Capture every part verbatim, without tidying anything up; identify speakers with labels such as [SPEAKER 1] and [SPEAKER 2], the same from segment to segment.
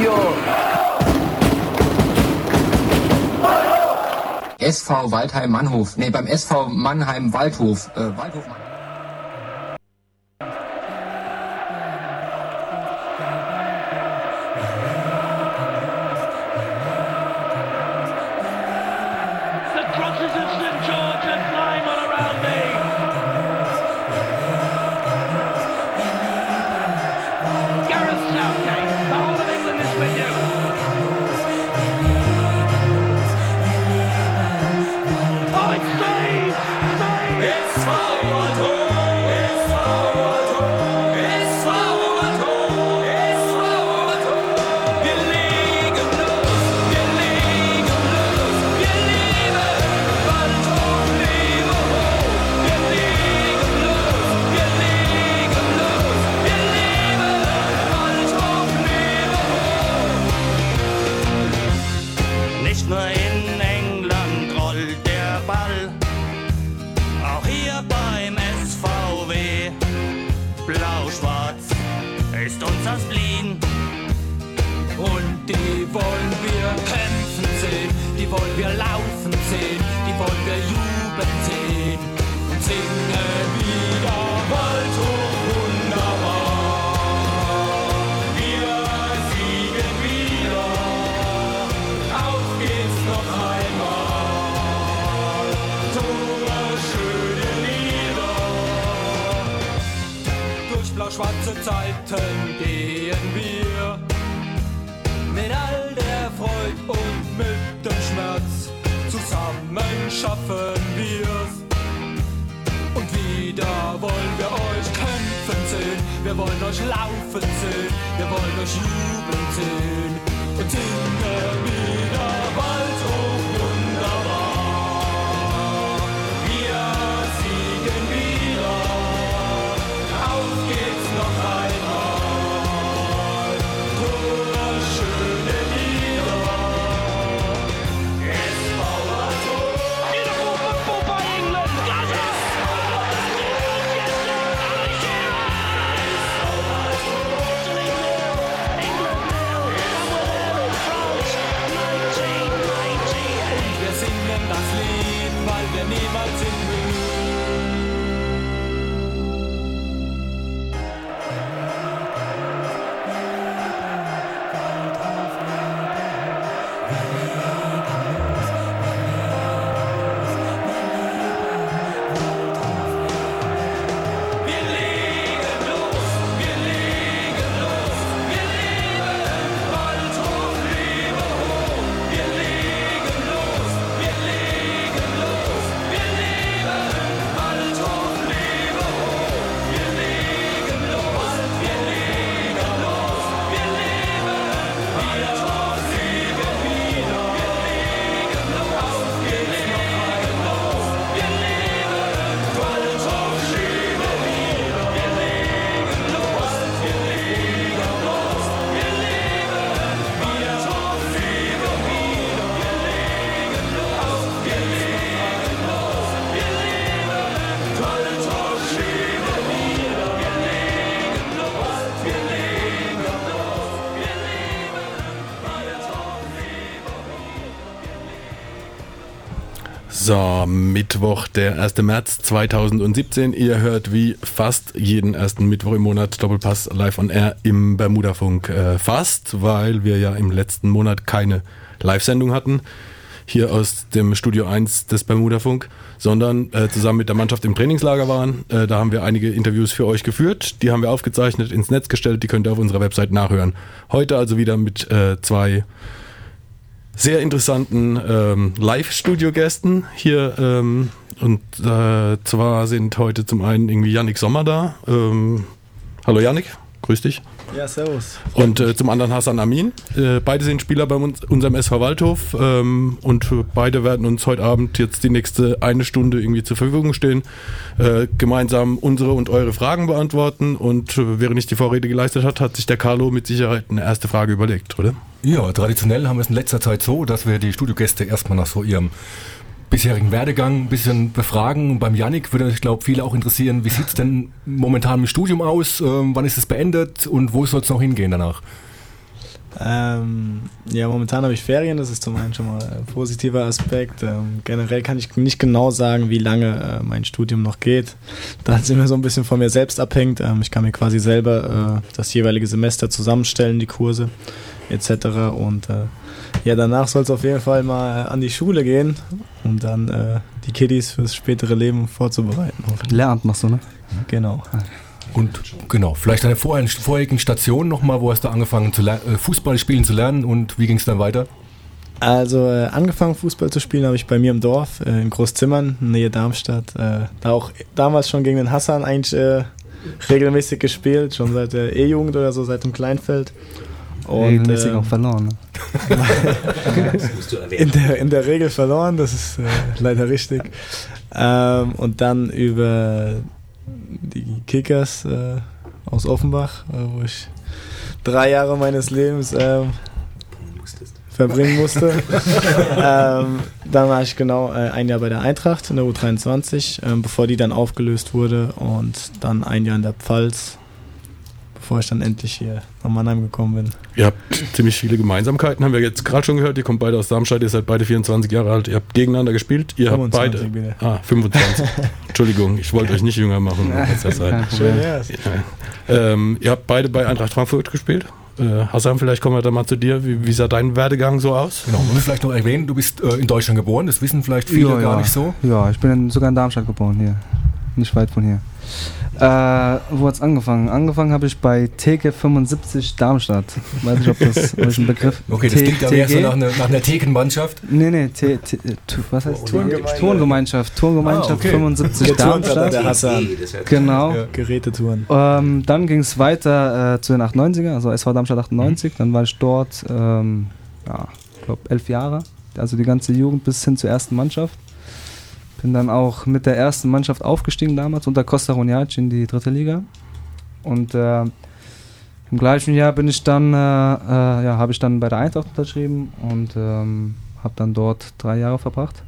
[SPEAKER 1] Radio.
[SPEAKER 2] S V Waldheim-Mannhof. Nee, beim S V Mannheim-Waldhof. Äh, Waldhof Mannheim.
[SPEAKER 3] Schwarze Zeiten gehen wir mit all der Freude und mit dem Schmerz. Zusammen schaffen wir's. Und wieder wollen wir euch kämpfen sehen. Wir wollen euch laufen sehen. Wir wollen euch jubeln sehen. Und singen wieder Waldhof wunderbar. Wir siegen wieder. Auf geht's noch einmal. Tore, schöne Lieder. S V Waldhof. Beautiful football by England. Does it? Und wir singen das Lied, weil wir niemals sind müde.
[SPEAKER 4] So, Mittwoch, der erster März zweitausendsiebzehn. Ihr hört wie fast jeden ersten Mittwoch im Monat Doppelpass live on air im Bermudafunk. Äh, fast, weil wir ja im letzten Monat keine Live-Sendung hatten, hier aus dem Studio eins des Bermudafunk, sondern äh, zusammen mit der Mannschaft im Trainingslager waren. Äh, da haben wir einige Interviews für euch geführt. Die haben wir aufgezeichnet, ins Netz gestellt. Die könnt ihr auf unserer Website nachhören. Heute also wieder mit äh, zwei sehr interessanten ähm, Live-Studio-Gästen hier. Ähm, und äh, zwar sind heute zum einen irgendwie Yannick Sommer da. Ähm, hallo Yannick, grüß dich.
[SPEAKER 5] Ja, servus.
[SPEAKER 4] Und äh, zum anderen Hassan Amin. Äh, beide sind Spieler bei uns, unserem S V Waldhof ähm, und beide werden uns heute Abend jetzt die nächste eine Stunde irgendwie zur Verfügung stehen, äh, gemeinsam unsere und eure Fragen beantworten und äh, während ich die Vorrede geleistet hat, hat sich der Carlo mit Sicherheit eine erste Frage überlegt, oder?
[SPEAKER 6] Ja, traditionell haben wir es in letzter Zeit so, dass wir die Studiogäste erstmal nach so ihrem bisherigen Werdegang ein bisschen befragen. Und beim Yannick würde, ich glaube, viele auch interessieren, wie sieht es denn momentan im Studium aus? Ähm, wann ist es beendet und wo soll es noch hingehen danach?
[SPEAKER 1] Ähm, ja, momentan habe ich Ferien, das ist zum einen schon mal ein positiver Aspekt. Ähm, generell kann ich nicht genau sagen, wie lange äh, mein Studium noch geht. Da es immer so ein bisschen von mir selbst abhängt. Ähm, ich kann mir quasi selber äh, das jeweilige Semester zusammenstellen, die Kurse et cetera. Und äh, ja, danach soll es auf jeden Fall mal an die Schule gehen, um dann äh, die Kiddies fürs spätere Leben vorzubereiten.
[SPEAKER 5] Lehramt machst du, ne?
[SPEAKER 1] Genau.
[SPEAKER 6] Und genau, vielleicht eine vor, vorherigen Station nochmal, wo hast du angefangen zu ler- Fußball spielen zu lernen und wie ging es dann weiter?
[SPEAKER 1] Also äh, angefangen Fußball zu spielen habe ich bei mir im Dorf, äh, in Großzimmern, Nähe Darmstadt. Äh, da auch damals schon gegen den Hassan eigentlich äh, regelmäßig gespielt, schon seit der E-Jugend oder so, seit dem Kleinfeld. Und,
[SPEAKER 5] regelmäßig
[SPEAKER 1] äh,
[SPEAKER 5] auch verloren, ne?
[SPEAKER 1] in, der, in der Regel verloren, das ist äh, leider richtig. Ähm, und dann über die Kickers äh, aus Offenbach, äh, wo ich drei Jahre meines Lebens äh, verbringen musste. ähm, dann war ich genau äh, ein Jahr bei der Eintracht in der U dreiundzwanzig, äh, bevor die dann aufgelöst wurde, und dann ein Jahr in der Pfalz, bevor ich dann endlich hier nach Mannheim gekommen bin.
[SPEAKER 4] Ihr habt ziemlich viele Gemeinsamkeiten, haben wir jetzt gerade schon gehört. Ihr kommt beide aus Darmstadt, ihr seid beide vierundzwanzig Jahre alt, ihr habt gegeneinander gespielt. Ihr habt beide.
[SPEAKER 1] Bitte.
[SPEAKER 4] Ah, fünfundzwanzig. Entschuldigung, ich wollte euch nicht jünger machen. Als ihr seid.
[SPEAKER 1] Schön wär's.
[SPEAKER 4] Ja. Ähm, ihr habt beide bei Eintracht Frankfurt gespielt. Äh, Hassan, vielleicht kommen wir da mal zu dir. Wie, wie sah dein Werdegang so aus?
[SPEAKER 6] Genau, man muss vielleicht noch erwähnen, du bist äh, in Deutschland geboren, das wissen vielleicht viele
[SPEAKER 5] ja,
[SPEAKER 6] gar
[SPEAKER 5] ja.
[SPEAKER 6] nicht so.
[SPEAKER 5] Ja, ich bin in, sogar in Darmstadt geboren, hier. Nicht weit von hier. Äh, wo hat's angefangen? Angefangen habe ich bei T G fünfundsiebzig Darmstadt. Weiß nicht, ob das ob ich einen Begriff.
[SPEAKER 6] Okay, das
[SPEAKER 5] T-
[SPEAKER 6] klingt aber
[SPEAKER 5] T G?
[SPEAKER 6] erst so nach einer, nach einer Thekenmannschaft.
[SPEAKER 5] Nee, nee, T, T, T, was heißt
[SPEAKER 1] Turngemeinde.
[SPEAKER 5] Turngemeinschaft. Turngemeinschaft
[SPEAKER 6] Ah, okay.
[SPEAKER 5] fünfundsiebzig
[SPEAKER 1] Geturnt hat
[SPEAKER 5] Darmstadt.
[SPEAKER 1] der Hassan.
[SPEAKER 5] Genau.
[SPEAKER 6] Ja.
[SPEAKER 1] Gerätetouren.
[SPEAKER 5] Ähm, dann ging es weiter äh, zu den achtundneunziger, also S V Darmstadt achtundneunzig. Dann war ich dort, ähm, ja, ich glaube, elf Jahre. Also die ganze Jugend bis hin zur ersten Mannschaft. Bin dann auch mit der ersten Mannschaft aufgestiegen damals unter Costa Roniac in die dritte Liga. Und äh, im gleichen Jahr bin ich dann, äh, äh, ja, habe ich dann bei der Eintracht unterschrieben und ähm, habe dann dort drei Jahre verbracht.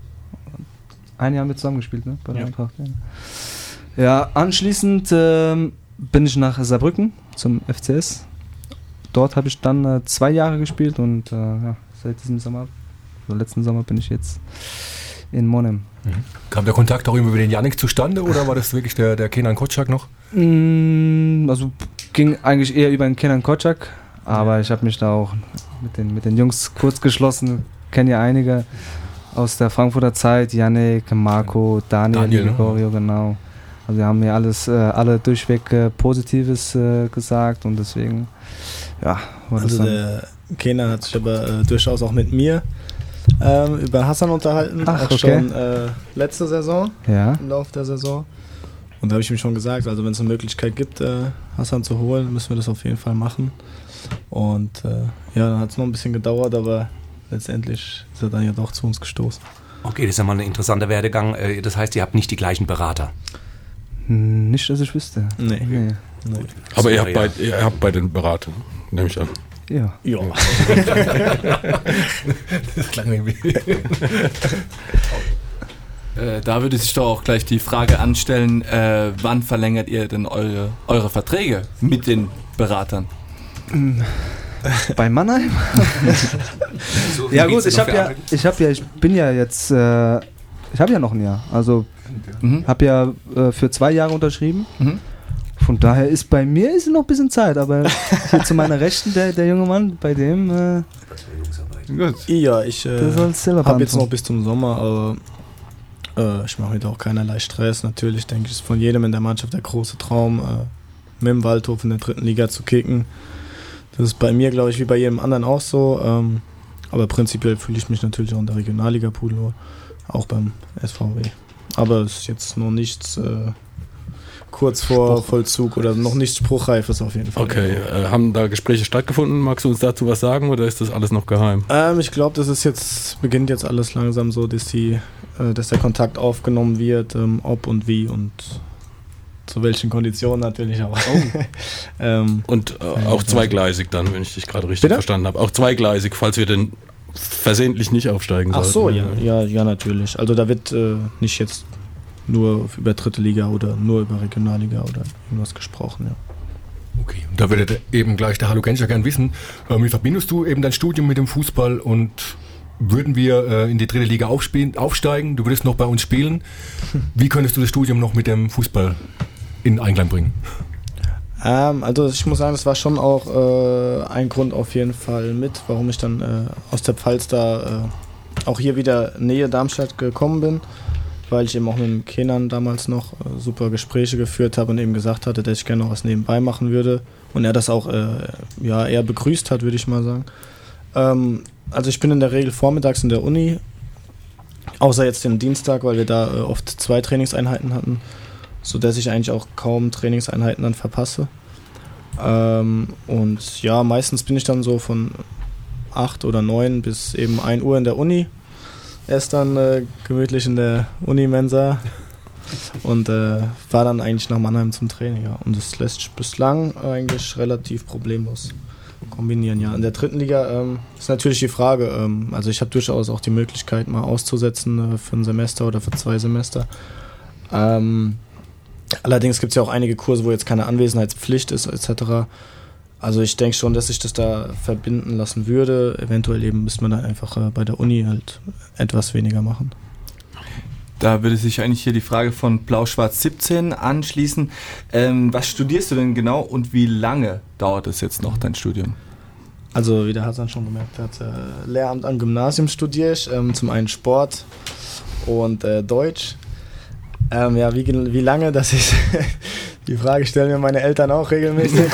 [SPEAKER 5] Ein Jahr mit zusammengespielt, ne? Bei der
[SPEAKER 1] Ja.
[SPEAKER 5] Eintracht. Ja, ja anschließend ähm, bin ich nach Saarbrücken zum F C S. Dort habe ich dann äh, zwei Jahre gespielt und äh, ja, seit diesem Sommer, also letzten Sommer, bin ich jetzt in Monheim.
[SPEAKER 6] Mhm. Kam der Kontakt auch über den Yannick zustande oder war das wirklich der, der Kenan Kotschak noch?
[SPEAKER 5] Mm, Also ging eigentlich eher über den Kenan Kotschak, aber ich habe mich da auch mit den, mit den Jungs kurz geschlossen. Kenne ja einige aus der Frankfurter Zeit, Yannick, Marco, Daniel,
[SPEAKER 6] Daniel, ne?
[SPEAKER 5] Gregorio, genau. Also wir haben mir alles, äh, alle durchweg äh, Positives äh, gesagt und deswegen, ja, war das
[SPEAKER 1] Also
[SPEAKER 5] dann.
[SPEAKER 1] der Kenan hat sich aber äh, durchaus auch mit mir ähm, über Hassan unterhalten,
[SPEAKER 5] Ach,
[SPEAKER 1] auch
[SPEAKER 5] okay.
[SPEAKER 1] schon äh, letzte Saison,
[SPEAKER 5] Ja.
[SPEAKER 1] im Laufe der Saison. Und da habe ich ihm schon gesagt, also wenn es eine Möglichkeit gibt, äh, Hassan zu holen, müssen wir das auf jeden Fall machen. Und äh, ja, dann hat es noch ein bisschen gedauert, aber letztendlich ist er dann ja doch zu uns gestoßen.
[SPEAKER 7] Okay, das ist ja mal ein interessanter Werdegang. Äh, Das heißt, ihr habt nicht die gleichen Berater.
[SPEAKER 5] Hm, Nicht, dass ich wüsste.
[SPEAKER 1] Nee.
[SPEAKER 5] Nee.
[SPEAKER 1] nee.
[SPEAKER 4] Aber ihr
[SPEAKER 7] Ja,
[SPEAKER 4] habt,
[SPEAKER 7] ja.
[SPEAKER 4] bei, ihr habt bei den Beratern, nehme ich an.
[SPEAKER 5] Ja.
[SPEAKER 1] Ja.
[SPEAKER 6] Das klang irgendwie.
[SPEAKER 8] Äh, da würde sich doch auch gleich die Frage anstellen, äh, wann verlängert ihr denn eure, eure Verträge mit den Beratern?
[SPEAKER 5] Bei Mannheim?
[SPEAKER 7] So, wie
[SPEAKER 5] Ja
[SPEAKER 7] geht's
[SPEAKER 5] gut, ich
[SPEAKER 7] denn
[SPEAKER 5] habe
[SPEAKER 7] für
[SPEAKER 5] ja,
[SPEAKER 7] Arbeit?
[SPEAKER 5] ich habe ja, ich bin ja jetzt, äh, ich habe ja noch ein Jahr. Also
[SPEAKER 8] Mhm.
[SPEAKER 5] habe ja äh, für zwei Jahre unterschrieben.
[SPEAKER 8] Mhm.
[SPEAKER 5] Von daher ist bei mir ist noch ein bisschen Zeit, aber hier zu meiner Rechten, der, der junge Mann, bei dem, äh,
[SPEAKER 8] Gut.
[SPEAKER 1] Ja, ich äh,
[SPEAKER 5] der soll selber
[SPEAKER 1] habe jetzt noch
[SPEAKER 5] beantworten.
[SPEAKER 1] bis zum Sommer, aber äh, ich mache mir da auch keinerlei Stress. Natürlich denke ich, ist von jedem in der Mannschaft der große Traum, äh, mit dem Waldhof in der dritten Liga zu kicken. Das ist bei mir, glaube ich, wie bei jedem anderen auch so. Ähm, aber prinzipiell fühle ich mich natürlich auch in der Regionalliga Pudeln, auch beim S V W. Aber es ist jetzt noch nichts äh, kurz vor Vollzug oder noch nichts Spruchreifes auf jeden Fall.
[SPEAKER 4] Okay, äh, haben da Gespräche stattgefunden? Magst du uns dazu was sagen oder ist das alles noch geheim?
[SPEAKER 1] Ähm, ich glaube, das ist jetzt, beginnt jetzt alles langsam so, dass, die, äh, dass der Kontakt aufgenommen wird, ähm, ob und wie und zu welchen Konditionen natürlich auch. ähm,
[SPEAKER 4] Und äh, auch zweigleisig dann, wenn ich dich gerade richtig
[SPEAKER 1] Bitte?
[SPEAKER 4] verstanden habe. Auch zweigleisig, falls wir denn versehentlich nicht aufsteigen
[SPEAKER 1] ach so, ja,
[SPEAKER 4] sollten.
[SPEAKER 1] ja, ja, natürlich. Also da wird äh, nicht jetzt nur über dritte Liga oder nur über Regionalliga oder irgendwas gesprochen, ja.
[SPEAKER 6] Okay, und da würde eben gleich der Hallo Genscher gern wissen, äh, wie verbindest du eben dein Studium mit dem Fußball und würden wir äh, in die dritte Liga aufspielen, aufsteigen, du würdest noch bei uns spielen, wie könntest du das Studium noch mit dem Fußball in Einklang bringen?
[SPEAKER 1] Ähm, also ich muss sagen, das war schon auch äh, ein Grund auf jeden Fall mit, warum ich dann äh, aus der Pfalz da äh, auch hier wieder Nähe Darmstadt gekommen bin, weil ich eben auch mit dem Kenan damals noch äh, super Gespräche geführt habe und eben gesagt hatte, dass ich gerne noch was nebenbei machen würde und er das auch äh, ja, eher begrüßt hat, würde ich mal sagen. Ähm, also ich bin in der Regel vormittags in der Uni, außer jetzt den Dienstag, weil wir da äh, oft zwei Trainingseinheiten hatten, sodass ich eigentlich auch kaum Trainingseinheiten dann verpasse. Ähm, und ja, meistens bin ich dann so von acht oder neun bis eben ein Uhr in der Uni. Erst dann äh, gemütlich in der Unimensa und äh, war dann eigentlich nach Mannheim zum Training. Ja. Und das lässt sich bislang eigentlich relativ problemlos kombinieren. Ja. In der dritten Liga ähm, ist natürlich die Frage, ähm, also ich habe durchaus auch die Möglichkeit mal auszusetzen äh, für ein Semester oder für zwei Semester. Ähm, allerdings gibt es ja auch einige Kurse, wo jetzt keine Anwesenheitspflicht ist et cetera. Also ich denke schon, dass sich das da verbinden lassen würde. Eventuell eben müsste man dann einfach äh, bei der Uni halt etwas weniger machen.
[SPEAKER 8] Da würde sich eigentlich hier die Frage von Blau-Schwarz siebzehn anschließen. Ähm, was studierst du denn genau und wie lange dauert es jetzt noch, dein Studium?
[SPEAKER 1] Also wie der Hasan schon gemerkt hat, äh, Lehramt am Gymnasium studiere ich. Ähm, zum einen Sport und äh, Deutsch. Ähm, ja, wie, wie lange, das ist... Die Frage stellen mir meine Eltern auch regelmäßig.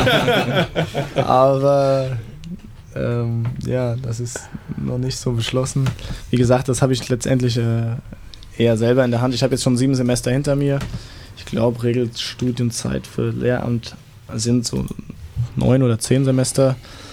[SPEAKER 1] Aber ähm, ja, das ist noch nicht so beschlossen. Wie gesagt, das habe ich letztendlich äh, eher selber in der Hand. Ich habe jetzt schon sieben Semester hinter mir. Ich glaube, Regelstudienzeit für Lehramt sind so neun oder zehn Semester.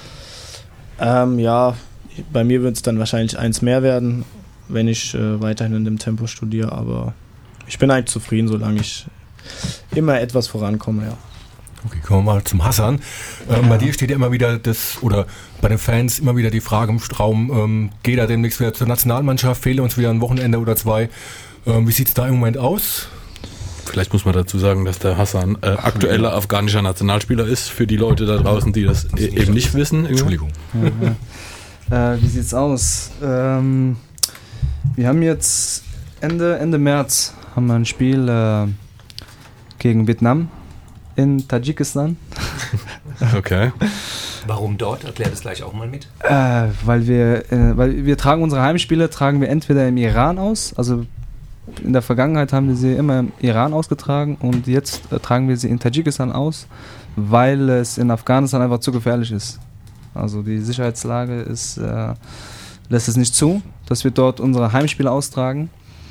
[SPEAKER 1] Ähm, ja, bei mir wird es dann wahrscheinlich eins mehr werden, wenn ich äh, weiterhin in dem Tempo studiere. Aber ich bin eigentlich zufrieden, solange ich immer etwas vorankomme, ja.
[SPEAKER 6] Okay, kommen wir mal zum Hasan. Ähm, ja. Bei dir steht ja immer wieder das, oder bei den Fans immer wieder die Frage im Raum, ähm, geht er demnächst wieder zur Nationalmannschaft, fehle uns wieder ein Wochenende oder zwei. Ähm, wie sieht es da im Moment aus?
[SPEAKER 4] Vielleicht muss man dazu sagen, dass der Hasan äh, aktueller afghanischer Nationalspieler ist, für die Leute da draußen, die das e- eben nicht wissen.
[SPEAKER 6] Entschuldigung.
[SPEAKER 5] Ja, ja. Äh, wie sieht's aus? Ähm, wir haben jetzt Ende, Ende März haben wir ein Spiel äh, gegen Vietnam in Tadschikistan.
[SPEAKER 4] Okay.
[SPEAKER 7] Warum dort? Erklär das gleich auch mal mit.
[SPEAKER 5] Äh, weil wir, äh, weil wir tragen unsere Heimspiele tragen wir entweder im Iran aus, also in der Vergangenheit haben wir sie immer im Iran ausgetragen und jetzt äh, tragen wir sie in Tadschikistan aus, weil es in Afghanistan einfach zu gefährlich ist. Also die Sicherheitslage ist, äh, lässt es nicht zu, dass wir dort unsere Heimspiele austragen.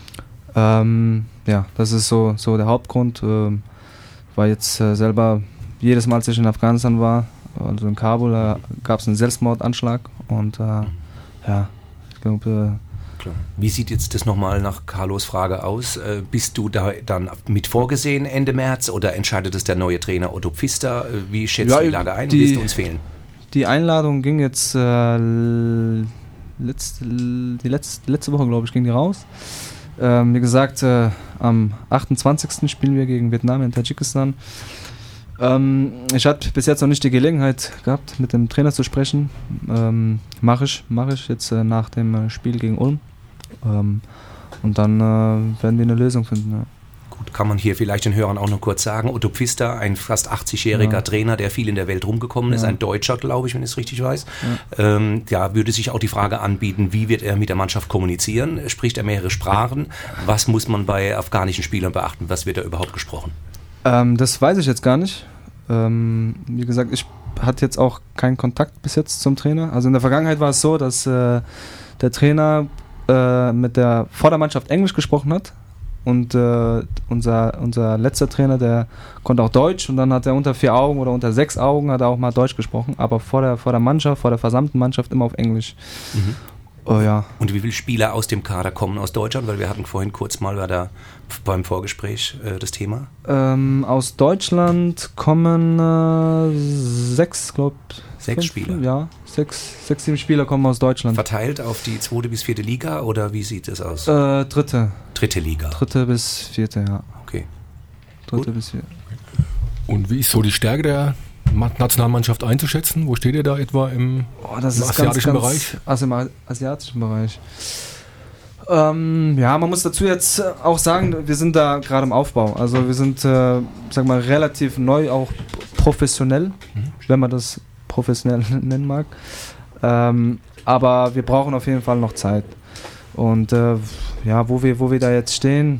[SPEAKER 5] Ähm, ja, das ist so, so der Hauptgrund, äh, weil jetzt äh, selber jedes Mal, als ich in Afghanistan war, also in Kabul, da gab es einen Selbstmordanschlag und äh, ja, ich glaube...
[SPEAKER 7] Äh, Wie sieht jetzt das nochmal nach Carlos Frage aus? Äh, bist du da dann mit vorgesehen Ende März oder entscheidet es der neue Trainer Otto Pfister? Wie schätzt
[SPEAKER 5] ja,
[SPEAKER 7] du die Lage ein?
[SPEAKER 5] Die,
[SPEAKER 7] Willst du uns fehlen?
[SPEAKER 5] Die Einladung ging jetzt äh, letzte, die letzte, letzte Woche, glaube ich, ging die raus. Ähm, wie gesagt, äh, am achtundzwanzigsten spielen wir gegen Vietnam in Tadschikistan. Ähm, ich hatte bis jetzt noch nicht die Gelegenheit gehabt, mit dem Trainer zu sprechen. Ähm, mache ich, mach ich jetzt äh, nach dem Spiel gegen Ulm. Ähm, und dann äh, werden wir eine Lösung finden. Ja.
[SPEAKER 7] Gut, kann man hier vielleicht den Hörern auch noch kurz sagen. Otto Pfister, ein fast achtzigjähriger ja. Trainer, der viel in der Welt rumgekommen ist, ja. ein Deutscher, glaube ich, wenn ich es richtig weiß. Ja. Ähm, ja, würde sich auch die Frage anbieten, wie wird er mit der Mannschaft kommunizieren? Spricht er mehrere Sprachen? Was muss man bei afghanischen Spielern beachten? Was wird da überhaupt gesprochen?
[SPEAKER 5] Ähm, das weiß ich jetzt gar nicht. Ähm, wie gesagt, ich hatte jetzt auch keinen Kontakt bis jetzt zum Trainer. Also in der Vergangenheit war es so, dass äh, der Trainer äh, mit der Vordermannschaft Englisch gesprochen hat. Und äh, unser, unser letzter Trainer, der konnte auch Deutsch und dann hat er unter vier Augen oder unter sechs Augen hat er auch mal Deutsch gesprochen, aber vor der, vor der Mannschaft, vor der versammelten Mannschaft immer auf Englisch.
[SPEAKER 7] Mhm.
[SPEAKER 5] Oh, ja.
[SPEAKER 7] Und wie viele Spieler aus dem Kader kommen aus Deutschland? Weil wir hatten vorhin kurz mal bei der, beim Vorgespräch äh, das Thema.
[SPEAKER 5] Ähm, aus Deutschland kommen äh, sechs, glaube ich.
[SPEAKER 7] Sechs Spieler?
[SPEAKER 5] Ja, sechs, sechs, sieben Spieler kommen aus Deutschland.
[SPEAKER 7] Verteilt auf die zweite bis vierte Liga oder wie sieht das aus?
[SPEAKER 5] Äh, dritte.
[SPEAKER 7] Dritte Liga?
[SPEAKER 5] Dritte bis vierte, ja.
[SPEAKER 7] Okay.
[SPEAKER 5] Dritte
[SPEAKER 7] Gut.
[SPEAKER 5] bis vierte.
[SPEAKER 6] Und wie ist so die Stärke der Ma- Nationalmannschaft einzuschätzen? Wo steht ihr da etwa im,
[SPEAKER 5] Oh, das
[SPEAKER 6] im
[SPEAKER 5] ist
[SPEAKER 6] asiatischen
[SPEAKER 5] ganz,
[SPEAKER 6] Bereich?
[SPEAKER 5] ganz, also im A- asiatischen Bereich. Ähm, ja, man muss dazu jetzt auch sagen, wir sind da gerade im Aufbau. Also wir sind, äh, sag mal, relativ neu, auch professionell, mhm. wenn man das professionell nennen mag. Ähm, aber wir brauchen auf jeden Fall noch Zeit. Und äh, ja, wo wir, wo wir da jetzt stehen,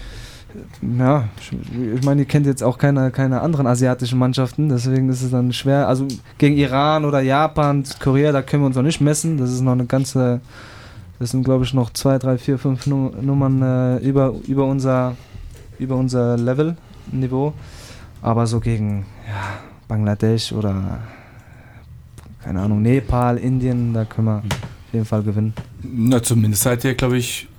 [SPEAKER 5] ja, ich meine, ihr kennt jetzt auch keine, keine anderen asiatischen Mannschaften, deswegen ist es dann schwer. Also gegen Iran oder Japan, Korea, da können wir uns noch nicht messen. Das ist noch eine ganze, das sind glaube ich noch zwei, drei, vier, fünf Nummern äh, über, über, unser, über unser Level-Niveau. Aber so gegen ja, Bangladesch oder keine Ahnung, Nepal, Indien, da können wir auf jeden Fall gewinnen.
[SPEAKER 8] Na, zumindest seid ihr, glaube ich,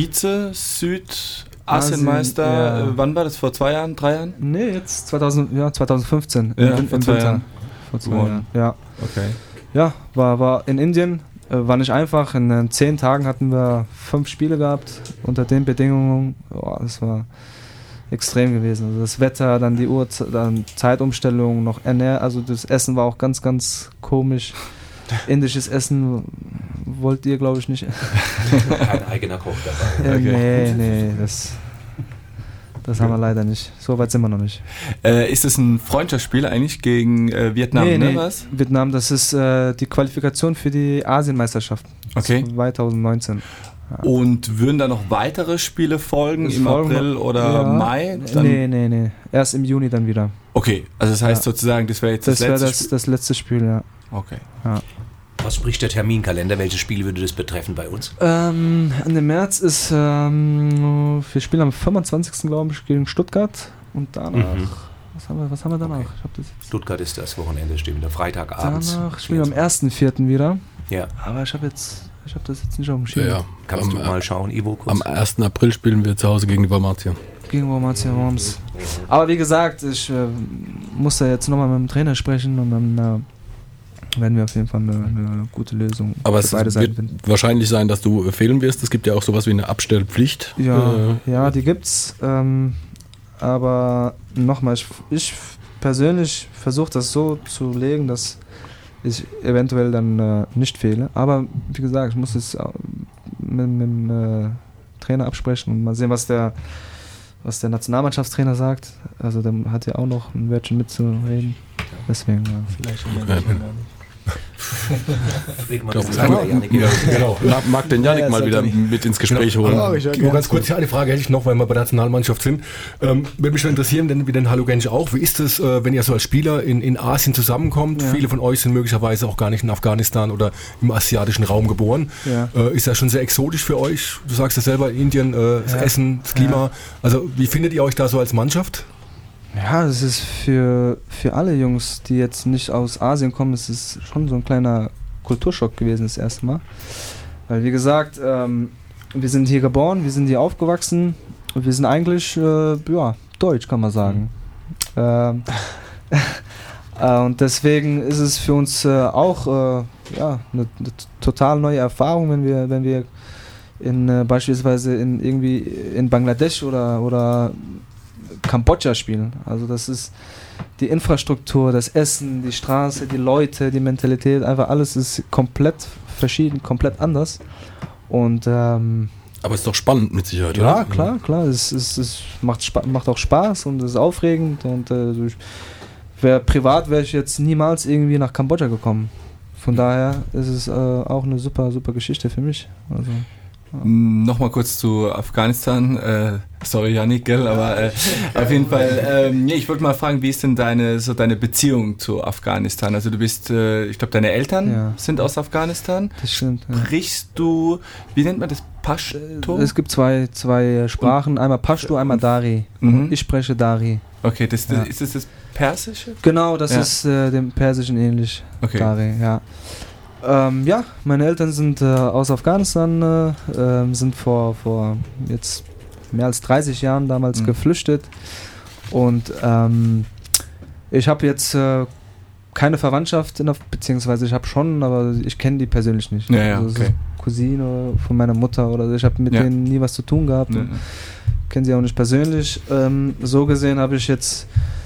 [SPEAKER 8] Vize-Süd-Asienmeister.
[SPEAKER 5] Ja.
[SPEAKER 8] Äh, wann war das? Vor zwei Jahren, drei Jahren?
[SPEAKER 5] Nee, jetzt zweitausend, ja, zwanzig fünfzehn.
[SPEAKER 8] Ja,
[SPEAKER 5] im,
[SPEAKER 8] vor
[SPEAKER 5] im
[SPEAKER 8] zwei
[SPEAKER 5] Winter.
[SPEAKER 8] Jahren.
[SPEAKER 5] Vor zwei
[SPEAKER 8] Gewonnen.
[SPEAKER 5] Jahren. Ja.
[SPEAKER 8] Okay.
[SPEAKER 5] Ja, war, war in Indien, äh, war nicht einfach. In äh, zehn Tagen hatten wir fünf Spiele gehabt. Unter den Bedingungen, oh, das war extrem gewesen. Also das Wetter, dann die Uhr, dann Zeitumstellung, noch Ernähr, also das Essen war auch ganz, ganz komisch. Indisches Essen wollt ihr, glaube ich, nicht.
[SPEAKER 7] Kein eigener Koch dabei.
[SPEAKER 5] Äh,
[SPEAKER 8] Okay.
[SPEAKER 5] Nee, nee, das, das haben wir leider nicht. So weit sind wir noch nicht.
[SPEAKER 8] Äh, ist es ein Freundschaftsspiel eigentlich gegen äh, Vietnam,
[SPEAKER 5] nee,
[SPEAKER 8] ne?
[SPEAKER 5] nee.
[SPEAKER 8] Was?
[SPEAKER 5] Vietnam, das ist äh, die Qualifikation für die Asienmeisterschaft
[SPEAKER 8] Okay.
[SPEAKER 5] zwanzig neunzehn.
[SPEAKER 8] Und würden da noch weitere Spiele folgen
[SPEAKER 5] Es
[SPEAKER 8] im
[SPEAKER 5] folgen
[SPEAKER 8] April
[SPEAKER 5] noch-
[SPEAKER 8] oder
[SPEAKER 5] ja.
[SPEAKER 8] Mai? Dann-
[SPEAKER 5] Nee, nee, nee. Erst im Juni dann wieder.
[SPEAKER 8] Okay, also das heißt
[SPEAKER 5] Ja.
[SPEAKER 8] sozusagen, das wäre jetzt das,
[SPEAKER 5] Das wäre
[SPEAKER 8] letzte
[SPEAKER 5] das,
[SPEAKER 8] Spiel.
[SPEAKER 5] das letzte Spiel, ja.
[SPEAKER 8] Okay.
[SPEAKER 7] Was spricht der Terminkalender? Welches Spiel würde das betreffen bei uns?
[SPEAKER 5] Ähm, Ende März ist, ähm, wir spielen am fünfundzwanzigsten glaube ich, gegen Stuttgart und danach,
[SPEAKER 7] Mhm.
[SPEAKER 5] was, haben wir, was haben wir danach?
[SPEAKER 7] Okay.
[SPEAKER 5] Ich hab das jetzt,
[SPEAKER 7] Stuttgart ist das Wochenende, stimmt. Der Freitagabend.
[SPEAKER 5] danach spielen wir am ersten vierten wieder,
[SPEAKER 7] Ja.
[SPEAKER 5] aber ich habe jetzt, ich habe das jetzt nicht auf dem Schirm.
[SPEAKER 4] Ja, ja.
[SPEAKER 7] Kannst
[SPEAKER 4] am,
[SPEAKER 7] du mal schauen, Ivo, kurz?
[SPEAKER 4] am ersten April spielen wir zu Hause gegen die Valmatia.
[SPEAKER 5] Gegen Wormatia Worms. Aber wie gesagt, ich äh, muss da jetzt nochmal mit dem Trainer sprechen und dann äh, werden wir auf jeden Fall eine, eine gute Lösung
[SPEAKER 4] Aber
[SPEAKER 5] für
[SPEAKER 4] es
[SPEAKER 5] beide Seiten
[SPEAKER 4] wird
[SPEAKER 5] finden.
[SPEAKER 4] wahrscheinlich sein, dass du äh, fehlen wirst. Es gibt ja auch sowas wie eine Abstellpflicht.
[SPEAKER 5] Ja,
[SPEAKER 4] Äh,
[SPEAKER 5] ja, die gibt's. Ähm, aber nochmal, ich, ich persönlich versuche das so zu legen, dass ich eventuell dann äh, nicht fehle. Aber wie gesagt, ich muss es äh, mit, mit dem äh, Trainer absprechen und mal sehen, was der, was der Nationalmannschaftstrainer sagt. Also der hat ja auch noch ein Wörtchen mitzureden. Deswegen, ja.
[SPEAKER 1] Vielleicht
[SPEAKER 7] Leg mal
[SPEAKER 4] Doch,
[SPEAKER 7] das
[SPEAKER 4] ja,
[SPEAKER 7] Thema, Janik.
[SPEAKER 6] Ja, genau.
[SPEAKER 4] mag, mag den Janik
[SPEAKER 1] Ja,
[SPEAKER 4] mal
[SPEAKER 1] ist
[SPEAKER 4] wieder
[SPEAKER 1] natürlich-
[SPEAKER 4] mit ins Gespräch
[SPEAKER 6] Genau.
[SPEAKER 4] holen.
[SPEAKER 1] Oh, ich höre
[SPEAKER 6] Timo,
[SPEAKER 1] gerne
[SPEAKER 6] ganz
[SPEAKER 1] zu.
[SPEAKER 6] kurz, ja, eine Frage hätte ich noch, weil wir bei der Nationalmannschaft sind. Ähm, würde mich schon interessieren, denn wie den Hallo Gensch auch, wie ist es, äh, wenn ihr so als Spieler in, in Asien zusammenkommt?
[SPEAKER 5] Ja.
[SPEAKER 6] Viele von euch sind möglicherweise auch gar nicht in Afghanistan oder im asiatischen Raum geboren.
[SPEAKER 5] Ja.
[SPEAKER 6] Äh, ist das schon sehr exotisch für euch? Du sagst ja selber, Indien, äh, das
[SPEAKER 5] Ja.
[SPEAKER 6] Essen, das Klima. Also wie findet ihr euch da so als Mannschaft?
[SPEAKER 5] Ja, es ist für, für alle Jungs, die jetzt nicht aus Asien kommen, es ist schon so ein kleiner Kulturschock gewesen das erste Mal. Weil wie gesagt, ähm, wir sind hier geboren, wir sind hier aufgewachsen und wir sind eigentlich, äh, ja, deutsch kann man sagen. Ähm, äh, und deswegen ist es für uns äh, auch äh, ja, eine, eine total neue Erfahrung, wenn wir, wenn wir in, äh, beispielsweise in irgendwie in Bangladesch oder, oder Kambodscha spielen. Also das ist die Infrastruktur, das Essen, die Straße, die Leute, die Mentalität, einfach alles ist komplett verschieden, komplett anders. Und ähm,
[SPEAKER 4] Aber ist doch spannend mit Sicherheit,
[SPEAKER 5] ja,
[SPEAKER 4] oder?
[SPEAKER 5] klar, klar, es, es, es macht, Spa- macht auch Spaß und es ist aufregend und äh, ich wär, privat wäre ich jetzt niemals irgendwie nach Kambodscha gekommen. Von daher ist es äh, auch eine super, super Geschichte für mich. Also,
[SPEAKER 8] Nochmal kurz zu Afghanistan. Äh, sorry, Janik, gell, aber äh, auf jeden Fall. Ähm, nee, ich wollte mal fragen, wie ist denn deine so deine Beziehung zu Afghanistan? Also du bist, äh, ich glaube, deine Eltern
[SPEAKER 5] Ja.
[SPEAKER 8] sind aus Afghanistan.
[SPEAKER 5] das stimmt. Ja.
[SPEAKER 8] Sprichst du, wie nennt man das, Pashto?
[SPEAKER 5] Es gibt zwei, zwei Sprachen, einmal Pashto, einmal Dari.
[SPEAKER 8] Mhm.
[SPEAKER 5] Ich spreche Dari.
[SPEAKER 8] Okay, das, das,
[SPEAKER 5] Ja.
[SPEAKER 8] ist das das Persische?
[SPEAKER 5] Genau, das
[SPEAKER 8] Ja.
[SPEAKER 5] ist äh, dem Persischen ähnlich.
[SPEAKER 8] Okay.
[SPEAKER 5] Dari, ja. Ähm, ja, meine Eltern sind äh, aus Afghanistan, äh, ähm, sind vor, vor jetzt mehr als dreißig Jahren damals
[SPEAKER 8] Mhm.
[SPEAKER 5] geflüchtet. Und ähm, ich habe jetzt äh, keine Verwandtschaft, in der, beziehungsweise ich habe schon, aber ich kenne die persönlich nicht.
[SPEAKER 8] Ja, ja,
[SPEAKER 5] Also, es
[SPEAKER 8] okay.
[SPEAKER 5] ist Cousine von meiner Mutter oder so. Ich habe mit
[SPEAKER 8] Ja.
[SPEAKER 5] denen nie was zu tun gehabt.
[SPEAKER 8] Ja.
[SPEAKER 5] Und kenne sie auch nicht persönlich. Ähm, so gesehen habe ich jetzt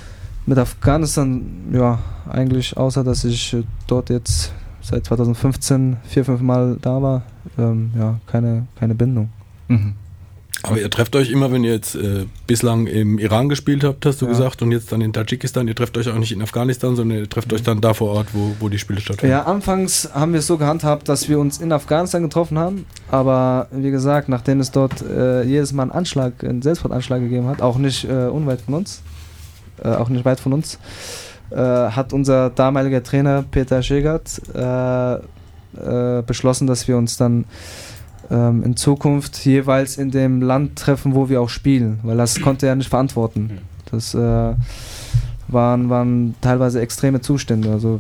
[SPEAKER 5] Mit Afghanistan, ja, eigentlich außer, dass ich äh, dort jetzt seit zwanzig fünfzehn vier, fünf Mal da war, ähm, ja, keine, keine Bindung.
[SPEAKER 8] Mhm.
[SPEAKER 4] Aber ihr trefft euch immer, wenn ihr jetzt äh, bislang im Iran gespielt habt, hast du ja. gesagt, und jetzt dann in Tadschikistan. Ihr trefft euch auch nicht in Afghanistan, sondern ihr trefft euch dann da vor Ort, wo, wo die Spiele stattfinden.
[SPEAKER 5] Ja, anfangs haben wir es so gehandhabt, dass wir uns in Afghanistan getroffen haben. Aber wie gesagt, nachdem es dort äh, jedes Mal einen Anschlag, einen Selbstmordanschlag gegeben hat, auch nicht äh, unweit von uns, äh, auch nicht weit von uns, äh, hat unser damaliger Trainer Peter Schegert äh, äh, beschlossen, dass wir uns dann in Zukunft jeweils in dem Land treffen, wo wir auch spielen, weil das konnte er nicht verantworten. Das äh, waren, waren teilweise extreme Zustände. Also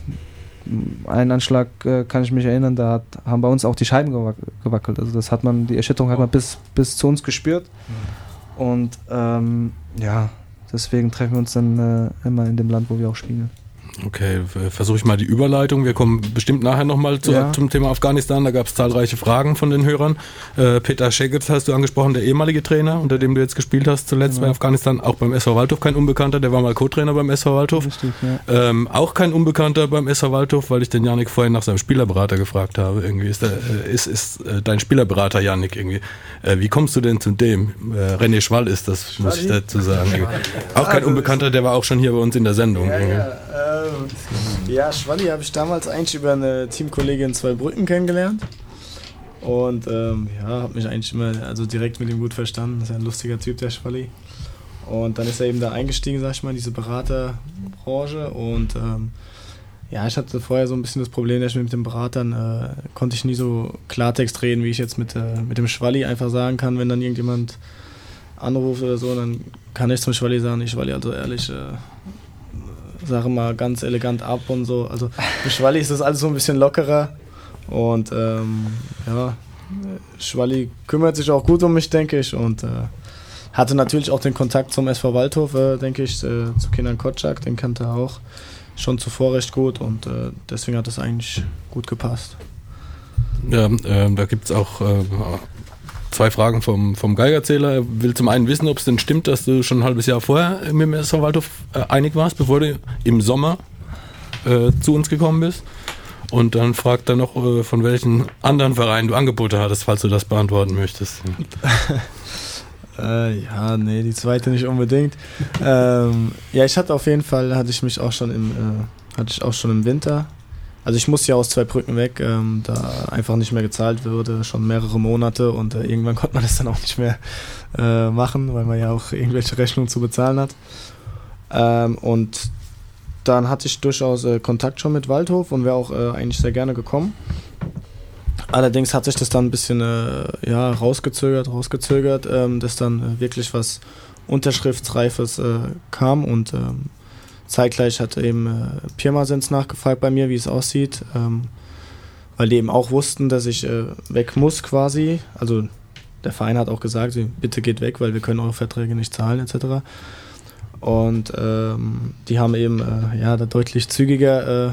[SPEAKER 5] einen Anschlag äh, kann ich mich erinnern, da hat, haben bei uns auch die Scheiben gewac- gewackelt. Also das hat man, die Erschütterung hat man bis, bis zu uns gespürt. Und ähm, ja, deswegen treffen wir uns dann äh, immer in dem Land, wo wir auch spielen.
[SPEAKER 4] Okay, versuche ich mal die Überleitung. Wir kommen bestimmt nachher nochmal zu,
[SPEAKER 5] ja.
[SPEAKER 4] zum Thema Afghanistan. Da gab es zahlreiche Fragen von den Hörern. Äh, Peter Schegert hast du angesprochen, der ehemalige Trainer, unter dem du jetzt gespielt hast, zuletzt genau. bei Afghanistan. Auch beim S V Waldhof kein Unbekannter, der war mal Co-Trainer beim S V Waldhof.
[SPEAKER 5] Richtig, ja.
[SPEAKER 4] ähm, auch kein Unbekannter beim S V Waldhof, weil ich den Yannick vorhin nach seinem Spielerberater gefragt habe. Irgendwie ist, der, äh, ist, ist äh, dein Spielerberater Yannick irgendwie. Äh, wie kommst du denn zu dem? Äh, René Schwall ist das, Schwalli? Muss ich dazu sagen. Auch kein Unbekannter, der war auch schon hier bei uns in der Sendung.
[SPEAKER 1] Ja, ja. Ähm, ja, Schwalli habe ich damals eigentlich über eine Teamkollegin in Zweibrücken kennengelernt und ähm, ja, habe mich eigentlich immer also direkt mit ihm gut verstanden. Das ist ein lustiger Typ, der Schwalli. Und dann ist er eben da eingestiegen, sag ich mal, in diese Beraterbranche und ähm, ja, ich hatte vorher so ein bisschen das Problem, dass ich mit den Beratern äh, konnte ich nie so Klartext reden, wie ich jetzt mit, äh, mit dem Schwalli einfach sagen kann, wenn dann irgendjemand anruft oder so, dann kann ich zum Schwalli sagen, ich Schwalli, also ehrlich, äh, sage mal ganz elegant ab und so. Also für Schwalli ist das alles so ein bisschen lockerer und ähm, ja, Schwalli kümmert sich auch gut um mich, denke ich, und äh, hatte natürlich auch den Kontakt zum S V Waldhof, äh, denke ich, äh, zu Kenan Kotschak, den kannte er auch schon zuvor recht gut und äh, deswegen hat das eigentlich gut gepasst.
[SPEAKER 4] Ja, äh, da gibt es auch äh, zwei Fragen vom, vom Geigerzähler. Er will zum einen wissen, ob es denn stimmt, dass du schon ein halbes Jahr vorher mit dem S V Waldhof äh, einig warst, bevor du im Sommer äh, zu uns gekommen bist. Und dann fragt er noch, äh, von welchen anderen Vereinen du Angebote hattest, falls du das beantworten möchtest.
[SPEAKER 1] äh, ja, nee, die zweite nicht unbedingt. ähm, ja, ich hatte auf jeden Fall, hatte ich mich auch schon im, äh, hatte ich auch schon im Winter. Also ich musste ja aus Zweibrücken weg, ähm, da einfach nicht mehr gezahlt wurde, schon mehrere Monate und äh, irgendwann konnte man das dann auch nicht mehr äh, machen, weil man ja auch irgendwelche Rechnungen zu bezahlen hat. Ähm, und dann hatte ich durchaus äh, Kontakt schon mit Waldhof und wäre auch äh, eigentlich sehr gerne gekommen. Allerdings hat sich das dann ein bisschen äh, ja, rausgezögert, rausgezögert, ähm, dass dann äh, wirklich was Unterschriftsreifes äh, kam und ähm, zeitgleich hat eben äh, Pirmasens nachgefragt bei mir, wie es aussieht, ähm, weil die eben auch wussten, dass ich äh, weg muss quasi. Also der Verein hat auch gesagt, bitte geht weg, weil wir können eure Verträge nicht zahlen et cetera. Und ähm, die haben eben äh, ja, da deutlich zügiger äh,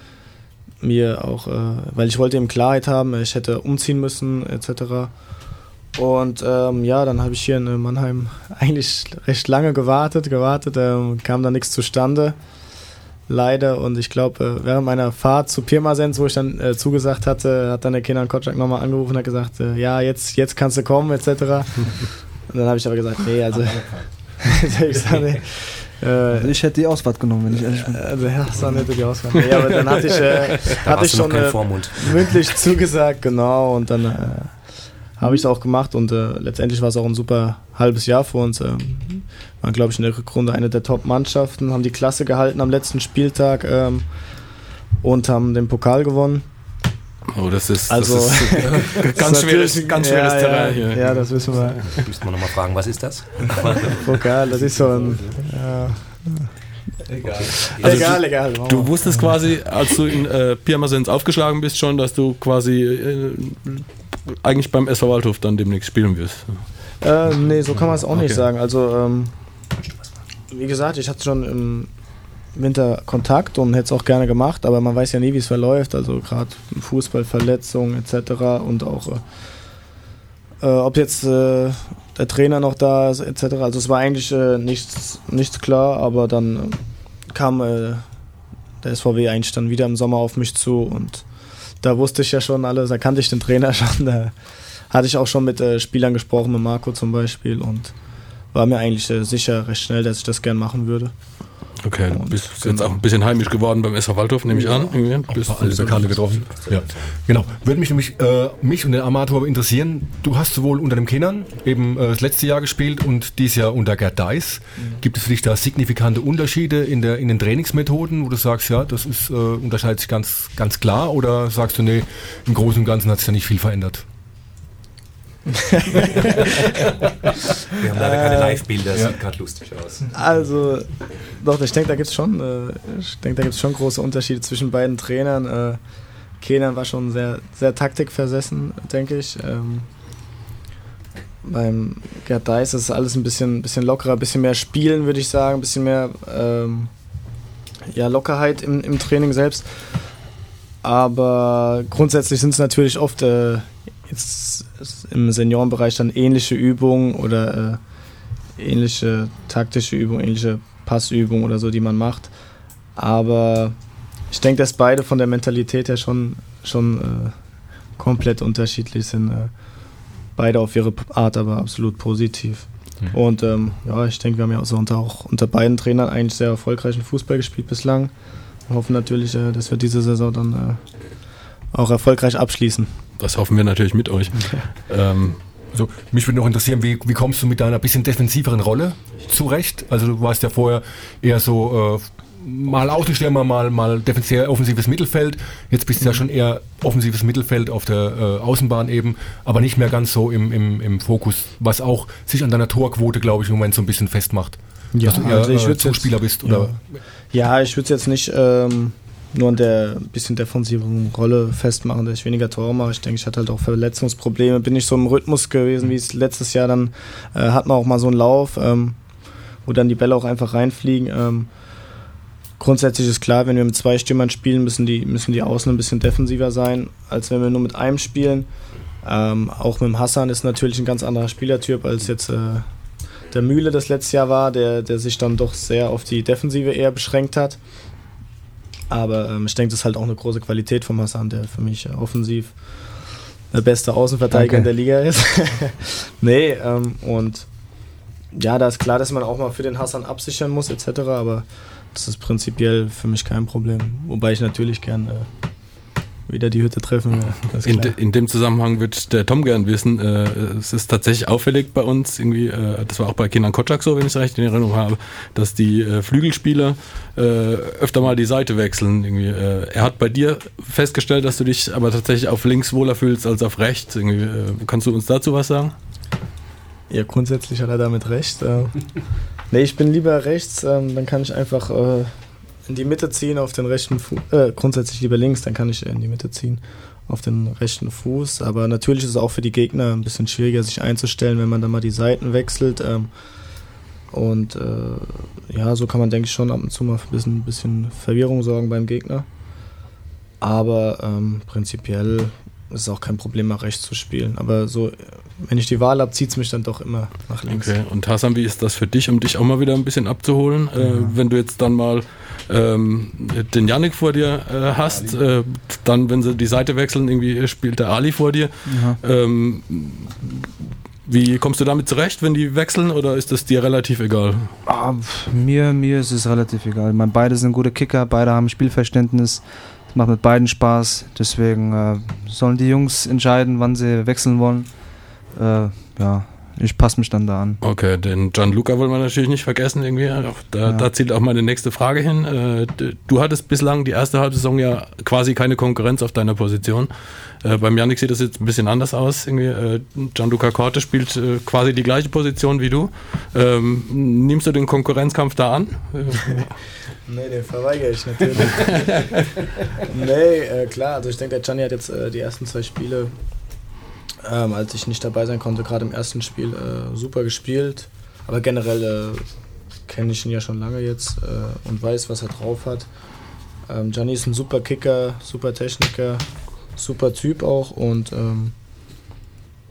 [SPEAKER 1] mir auch, äh, weil ich wollte eben Klarheit haben, ich hätte umziehen müssen et cetera. Und ähm, ja, dann habe ich hier in Mannheim eigentlich recht lange gewartet, gewartet, ähm, kam da nichts zustande, leider. Und ich glaube, äh, während meiner Fahrt zu Pirmasens, wo ich dann äh, zugesagt hatte, hat dann der Kenan Kotschak nochmal angerufen und hat gesagt, äh, ja, jetzt, jetzt kannst du kommen, et cetera. Und dann habe ich aber gesagt, nee, also ich, gesagt, nee, äh,
[SPEAKER 5] ich hätte die Ausfahrt genommen, wenn ich ehrlich bin.
[SPEAKER 1] Also ja, Hassan hätte die Ausfahrt. Nee, aber dann hatte ich, äh, hatte ich schon äh, mündlich zugesagt, genau, und dann äh, habe ich es auch gemacht und äh, letztendlich war es auch ein super halbes Jahr für uns. Ähm, waren, glaube ich, in der Rückrunde eine der Top-Mannschaften, haben die Klasse gehalten am letzten Spieltag ähm, und haben den Pokal gewonnen.
[SPEAKER 4] Oh, das ist,
[SPEAKER 1] also,
[SPEAKER 4] das ist ganz, schweres, ganz schweres
[SPEAKER 1] ja,
[SPEAKER 4] Terrain
[SPEAKER 1] ja,
[SPEAKER 4] hier.
[SPEAKER 1] Ja, das wissen wir.
[SPEAKER 7] Müssten wir nochmal fragen, was ist das?
[SPEAKER 1] Pokal, das ist so ein... Ja.
[SPEAKER 8] Egal.
[SPEAKER 4] Also
[SPEAKER 1] egal,
[SPEAKER 4] du,
[SPEAKER 1] egal.
[SPEAKER 4] Du wusstest quasi, als du in äh, Pirmasens aufgeschlagen bist schon, dass du quasi äh, eigentlich beim S V Waldhof dann demnächst spielen wirst.
[SPEAKER 1] Äh, nee, so kann man es auch
[SPEAKER 4] okay.
[SPEAKER 1] nicht sagen. Also, ähm, wie gesagt, ich hatte schon im Winter Kontakt und hätte es auch gerne gemacht, aber man weiß ja nie, wie es verläuft. Also gerade Fußballverletzungen et cetera. Und auch, äh, ob jetzt äh, der Trainer noch da ist, et cetera. Also es war eigentlich äh, nichts, nichts klar, aber dann äh, kam äh, der S V W eigentlich dann wieder im Sommer auf mich zu und da wusste ich ja schon alles, da kannte ich den Trainer schon, da hatte ich auch schon mit äh, Spielern gesprochen, mit Marco zum Beispiel und war mir eigentlich äh, sicher recht schnell, dass ich das gern machen würde.
[SPEAKER 4] Okay, du bist genau. jetzt auch ein bisschen heimisch geworden beim S V Waldhof, nehme ich an.
[SPEAKER 6] Du bist alle Bekannte getroffen. Ja, genau. Würde mich nämlich äh, mich und den Amator interessieren. Du hast sowohl unter dem Kindern eben äh, das letzte Jahr gespielt und dieses Jahr unter Gerd Deiß. Mhm. Gibt es für dich da signifikante Unterschiede in der in den Trainingsmethoden, wo du sagst, ja, das ist äh, unterscheidet sich ganz ganz klar, oder sagst du, nee, im Großen und Ganzen hat sich ja nicht viel verändert?
[SPEAKER 7] Wir haben leider keine Live-Bilder, das ja. Sieht gerade lustig aus.
[SPEAKER 1] Also, doch, ich denke, da gibt es schon, äh, ich denke, da gibt's schon große Unterschiede zwischen beiden Trainern. Äh, Kenan war schon sehr, sehr taktikversessen, denke ich. Ähm, beim Gerd Deiß ist alles ein bisschen, bisschen lockerer, ein bisschen mehr Spielen, würde ich sagen, ein bisschen mehr ähm, ja, Lockerheit im, im Training selbst. Aber grundsätzlich sind es natürlich oft äh, jetzt im Seniorenbereich dann ähnliche Übungen oder äh, ähnliche taktische Übungen, ähnliche Passübungen oder so, die man macht. Aber ich denke, dass beide von der Mentalität her schon, schon äh, komplett unterschiedlich sind. Äh, beide auf ihre Art, aber absolut positiv. Mhm. Und ähm, ja, ich denke, wir haben ja also unter, auch unter beiden Trainern eigentlich sehr erfolgreichen Fußball gespielt bislang. Wir hoffen natürlich, äh, dass wir diese Saison dann äh, auch erfolgreich abschließen.
[SPEAKER 4] Das hoffen wir natürlich mit euch. ähm,
[SPEAKER 6] also, mich würde noch interessieren, wie, wie kommst du mit deiner bisschen defensiveren Rolle zurecht? Also du warst ja vorher eher so äh, mal Außenstürmer, mal, mal defensiv offensives Mittelfeld. Jetzt bist du ja schon eher offensives Mittelfeld auf der äh, Außenbahn eben, aber nicht mehr ganz so im, im, im Fokus, was auch sich an deiner Torquote, glaube ich, im Moment so ein bisschen festmacht.
[SPEAKER 1] Ja,
[SPEAKER 6] dass du eher
[SPEAKER 1] also ich
[SPEAKER 6] äh, Zuspieler bist. Oder?
[SPEAKER 1] Ja. ja, ich würde es jetzt nicht ähm, nur an der bisschen defensiven Rolle festmachen, dass ich weniger Tore mache. Ich denke, ich hatte halt auch Verletzungsprobleme. Bin nicht so im Rhythmus gewesen, wie es letztes Jahr dann äh, hat man auch mal so einen Lauf, ähm, wo dann die Bälle auch einfach reinfliegen. Ähm, grundsätzlich ist klar, wenn wir mit zwei Stürmern spielen, müssen die, müssen die Außen ein bisschen defensiver sein, als wenn wir nur mit einem spielen. Ähm, auch mit dem Hassan ist natürlich ein ganz anderer Spielertyp, als jetzt äh, der Mühle das letzte Jahr war, der, der sich dann doch sehr auf die Defensive eher beschränkt hat. Aber ähm, ich denke, das ist halt auch eine große Qualität vom Hassan, der für mich äh, offensiv der beste Außenverteidiger Danke. in der Liga ist. nee, ähm, und ja, da ist klar, dass man auch mal für den Hassan absichern muss et cetera. Aber das ist prinzipiell für mich kein Problem. Wobei ich natürlich gern äh, wieder die Hütte treffen will.
[SPEAKER 4] In, de, in dem Zusammenhang wird der Tom gern wissen, äh, es ist tatsächlich auffällig bei uns, irgendwie, äh, das war auch bei Kenan Kotschak so, wenn ich es recht in Erinnerung habe, dass die äh, Flügelspieler äh, öfter mal die Seite wechseln. Irgendwie. Äh, er hat bei dir festgestellt, dass du dich aber tatsächlich auf links wohler fühlst als auf rechts. Irgendwie, äh, kannst du uns dazu was sagen?
[SPEAKER 1] Ja, grundsätzlich hat er damit recht. Äh, nee, ich bin lieber rechts, äh, dann kann ich einfach äh, in die Mitte ziehen auf den rechten Fuß, äh, grundsätzlich lieber links, dann kann ich in die Mitte ziehen auf den rechten Fuß, aber natürlich ist es auch für die Gegner ein bisschen schwieriger, sich einzustellen, wenn man dann mal die Seiten wechselt ähm, und äh, ja, so kann man, denke ich, schon ab und zu mal für ein bisschen, bisschen Verwirrung sorgen beim Gegner, aber ähm, prinzipiell ist es auch kein Problem, nach rechts zu spielen, aber so, wenn ich die Wahl habe, zieht es mich dann doch immer nach links.
[SPEAKER 4] Okay, und Hassan, wie ist das für dich, um dich auch mal wieder ein bisschen abzuholen, ja. äh, wenn du jetzt dann mal ähm, den Yannick vor dir äh, hast, äh, dann, wenn sie die Seite wechseln, irgendwie spielt der Ali vor dir. Ähm, wie kommst du damit zurecht, wenn die wechseln, oder ist das dir relativ egal?
[SPEAKER 5] Ah, mir, mir ist es relativ egal. Ich meine, beide sind gute Kicker, beide haben Spielverständnis. Macht mit beiden Spaß, deswegen äh, sollen die Jungs entscheiden, wann sie wechseln wollen. Äh, ja, ich passe mich dann da an.
[SPEAKER 4] Okay, den Gianluca wollen wir natürlich nicht vergessen irgendwie. Da, ja. da zielt auch meine nächste Frage hin. Äh, du hattest bislang die erste Halbsaison ja quasi keine Konkurrenz auf deiner Position. Äh, beim Yannick sieht das jetzt ein bisschen anders aus. Irgendwie, äh, Gianluca Korte spielt äh, quasi die gleiche Position wie du. Ähm, nimmst du den Konkurrenzkampf da an?
[SPEAKER 1] Nee, den verweigere ich natürlich. nee, äh, klar, also ich denke, der Gianni hat jetzt äh, die ersten zwei Spiele, ähm, als ich nicht dabei sein konnte, gerade im ersten Spiel äh, super gespielt. Aber generell äh, kenne ich ihn ja schon lange jetzt äh, und weiß, was er drauf hat. Ähm, Gianni ist ein super Kicker, super Techniker, super Typ auch und ähm,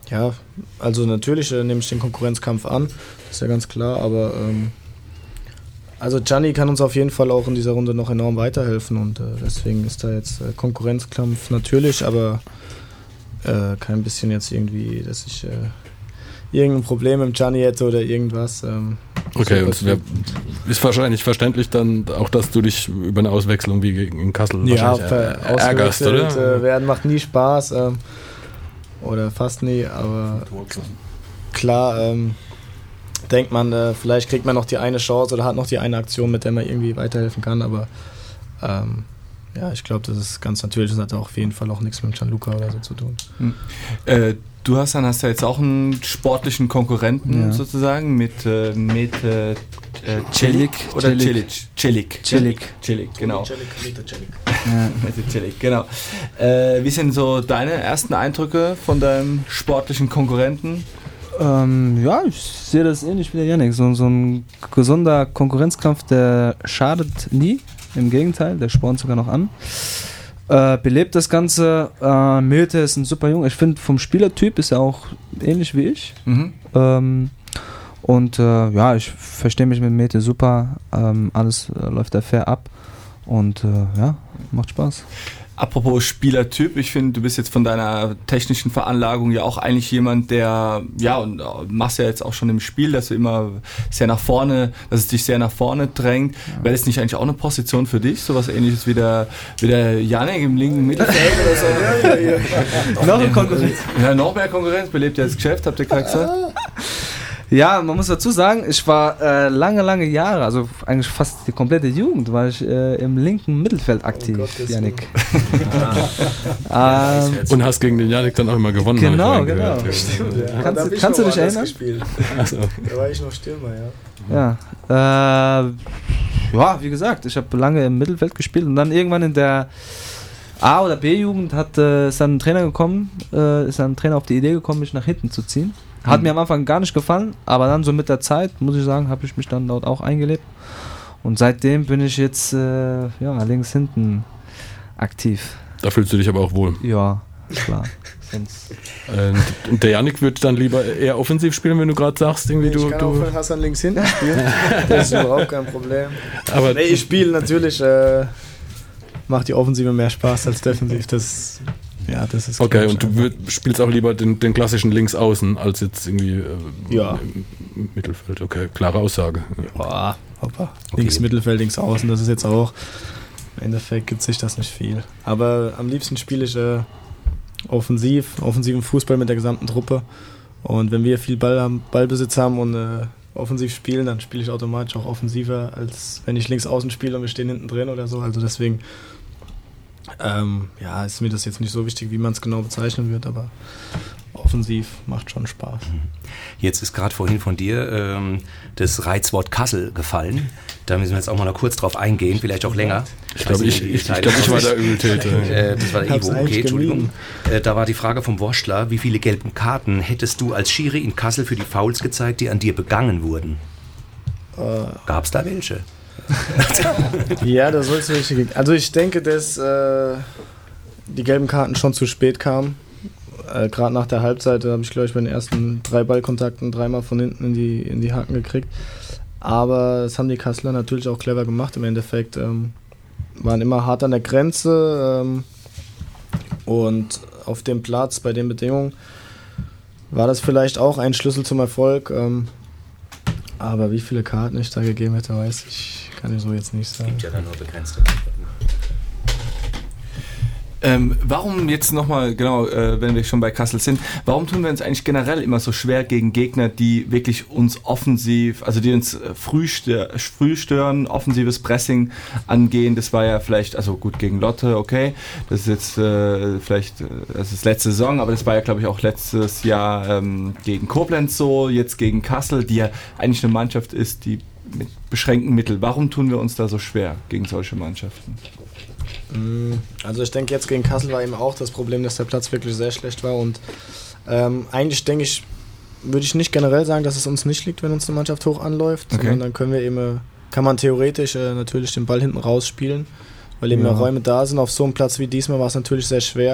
[SPEAKER 1] Ja, also natürlich äh, nehme ich den Konkurrenzkampf an, ist ja ganz klar, aber ähm, also Gianni kann uns auf jeden Fall auch in dieser Runde noch enorm weiterhelfen und äh, deswegen ist da jetzt äh, Konkurrenzkampf natürlich, aber äh, kein bisschen jetzt irgendwie, dass ich äh, irgendein Problem mit Gianni hätte oder irgendwas. Ähm,
[SPEAKER 4] okay, und es ist wahrscheinlich verständlich dann auch, dass du dich über eine Auswechslung wie gegen Kassel
[SPEAKER 1] ja,
[SPEAKER 4] wahrscheinlich
[SPEAKER 1] ver-
[SPEAKER 4] ärgerst, oder?
[SPEAKER 1] Äh, werden macht nie Spaß ähm, oder fast nie, aber klar ähm, denkt man, äh, vielleicht kriegt man noch die eine Chance oder hat noch die eine Aktion, mit der man irgendwie weiterhelfen kann, aber ähm, ja, ich glaube, das ist ganz natürlich, das hat auch auf jeden Fall auch nichts mit Gianluca oder so zu tun.
[SPEAKER 8] Hm. Äh, du hast dann hast ja jetzt auch einen sportlichen Konkurrenten
[SPEAKER 5] Ja.
[SPEAKER 8] sozusagen mit äh, mit äh, äh, Celik oder
[SPEAKER 5] Celik.
[SPEAKER 8] Celik
[SPEAKER 5] Celik.
[SPEAKER 8] Celik, genau.
[SPEAKER 5] Ja.
[SPEAKER 8] Mit Celik, genau. Äh, wie sind so deine ersten Eindrücke von deinem sportlichen Konkurrenten?
[SPEAKER 5] Ähm, ja, ich sehe das ähnlich wie der Yannick. So, so ein gesunder Konkurrenzkampf, der schadet nie. Im Gegenteil, der spornt sogar noch an. Äh, belebt das Ganze. Äh, Milde ist ein super Junge. Ich finde, vom Spielertyp ist er auch ähnlich wie ich.
[SPEAKER 8] Mhm.
[SPEAKER 5] Ähm, und äh, ja, ich verstehe mich mit Mete super. Ähm, alles äh, läuft da fair ab. Und äh, ja, macht Spaß.
[SPEAKER 8] Apropos Spielertyp, ich finde, du bist jetzt von deiner technischen Veranlagung ja auch eigentlich jemand, der, ja, und machst ja jetzt auch schon im Spiel, dass du immer sehr nach vorne, dass es dich sehr nach vorne drängt. Ja. Wäre das nicht eigentlich auch eine Position für dich? Sowas ähnliches wie der, wie der Yannick im linken Mittelfeld oder so? Ja, ja, ja. Noch eine Konkurrenz. Ja, noch mehr Konkurrenz, belebt ja das Geschäft, habt ihr gerade gesagt?
[SPEAKER 5] Ja, man muss dazu sagen, ich war äh, lange, lange Jahre, also eigentlich fast die komplette Jugend, war ich äh, im linken Mittelfeld aktiv, oh Gott, Yannick.
[SPEAKER 4] ah. ähm, Und hast gegen den Yannick dann auch immer gewonnen.
[SPEAKER 5] Genau, genau. Stimmt, ja. Kannst, du, kannst du dich erinnern?
[SPEAKER 1] Also. Da war ich noch Stürmer, ja.
[SPEAKER 5] Ja, äh, ja, wie gesagt, ich habe lange im Mittelfeld gespielt und dann irgendwann in der A- oder B-Jugend hat, äh, ist dann ein Trainer gekommen, äh, ist dann ein Trainer auf die Idee gekommen, mich nach hinten zu ziehen. Hat mir am Anfang gar nicht gefallen, aber dann so mit der Zeit, muss ich sagen, habe ich mich dann dort auch eingelebt. Und seitdem bin ich jetzt äh, ja, links hinten aktiv.
[SPEAKER 4] Da fühlst du dich aber auch wohl.
[SPEAKER 5] Ja, klar. Sonst
[SPEAKER 4] und der Yannick wird dann lieber eher offensiv spielen, wenn du gerade sagst, irgendwie
[SPEAKER 1] nee, ich
[SPEAKER 4] du...
[SPEAKER 1] kann
[SPEAKER 4] du
[SPEAKER 1] auch von Hassan links hinten spielen. Das ist überhaupt kein Problem.
[SPEAKER 4] Aber
[SPEAKER 1] nee, ich spiele natürlich, äh, macht die Offensive mehr Spaß als defensiv. Das Ja, das ist
[SPEAKER 4] okay, und du würd, spielst auch lieber den, den klassischen Linksaußen als jetzt irgendwie äh,
[SPEAKER 1] ja.
[SPEAKER 4] im Mittelfeld. Okay, klare Aussage.
[SPEAKER 1] Ja, hoppa. Okay. Links Mittelfeld, links außen, das ist jetzt auch, im Endeffekt gibt sich das nicht viel. Aber am liebsten spiele ich äh, offensiv, offensiven Fußball mit der gesamten Truppe. Und wenn wir viel Ball haben, Ballbesitz haben und äh, offensiv spielen, dann spiele ich automatisch auch offensiver, als wenn ich links außen spiele und wir stehen hinten drin oder so. Also deswegen Ähm, ja, ist mir das jetzt nicht so wichtig, wie man es genau bezeichnen wird, aber offensiv macht schon Spaß.
[SPEAKER 7] Jetzt ist gerade vorhin von dir ähm, das Reizwort Kassel gefallen. Da müssen wir jetzt auch mal noch kurz drauf eingehen, vielleicht auch länger.
[SPEAKER 4] Ich glaube, ich, ich, ich, glaub, ich war der Übeltäter.
[SPEAKER 7] äh, das war der Ivo, okay, Entschuldigung. Äh, da war die Frage vom Worstler, wie viele gelben Karten hättest du als Schiri in Kassel für die Fouls gezeigt, die an dir begangen wurden? Äh. Gab es da welche?
[SPEAKER 1] Ja, da soll es welche geben. Also ich denke, dass äh, die gelben Karten schon zu spät kamen. Äh, Gerade nach der Halbzeit habe ich, glaube ich, bei den ersten drei Ballkontakten dreimal von hinten in die, in die Haken gekriegt. Aber das haben die Kasseler natürlich auch clever gemacht. Im Endeffekt ähm, waren immer hart an der Grenze. Ähm, und auf dem Platz, bei den Bedingungen, war das vielleicht auch ein Schlüssel zum Erfolg. Ähm, aber wie viele Karten ich da gegeben hätte, weiß ich, kann ich so jetzt nicht sagen.
[SPEAKER 7] Gibt ja dann nur begrenzte.
[SPEAKER 8] Ähm, warum jetzt nochmal, genau, äh, wenn wir schon bei Kassel sind, warum tun wir uns eigentlich generell immer so schwer gegen Gegner, die wirklich uns offensiv, also die uns äh, früh, stör, früh stören, offensives Pressing angehen? Das war ja vielleicht, also gut, gegen Lotte, okay, das ist jetzt äh, vielleicht, äh, das ist letzte Saison, aber das war ja, glaube ich, auch letztes Jahr ähm, gegen Koblenz so, jetzt gegen Kassel, die ja eigentlich eine Mannschaft ist, die mit beschränkten Mitteln. Warum tun wir uns da so schwer gegen solche Mannschaften?
[SPEAKER 1] Also ich denke, jetzt gegen Kassel war eben auch das Problem, dass der Platz wirklich sehr schlecht war und ähm, eigentlich denke ich, würde ich nicht generell sagen, dass es uns nicht liegt, wenn uns eine Mannschaft hoch anläuft, okay. Sondern dann können wir eben, kann man theoretisch äh, natürlich den Ball hinten rausspielen, weil eben ja. mehr Räume da sind. Auf so einem Platz wie diesmal war es natürlich sehr schwer,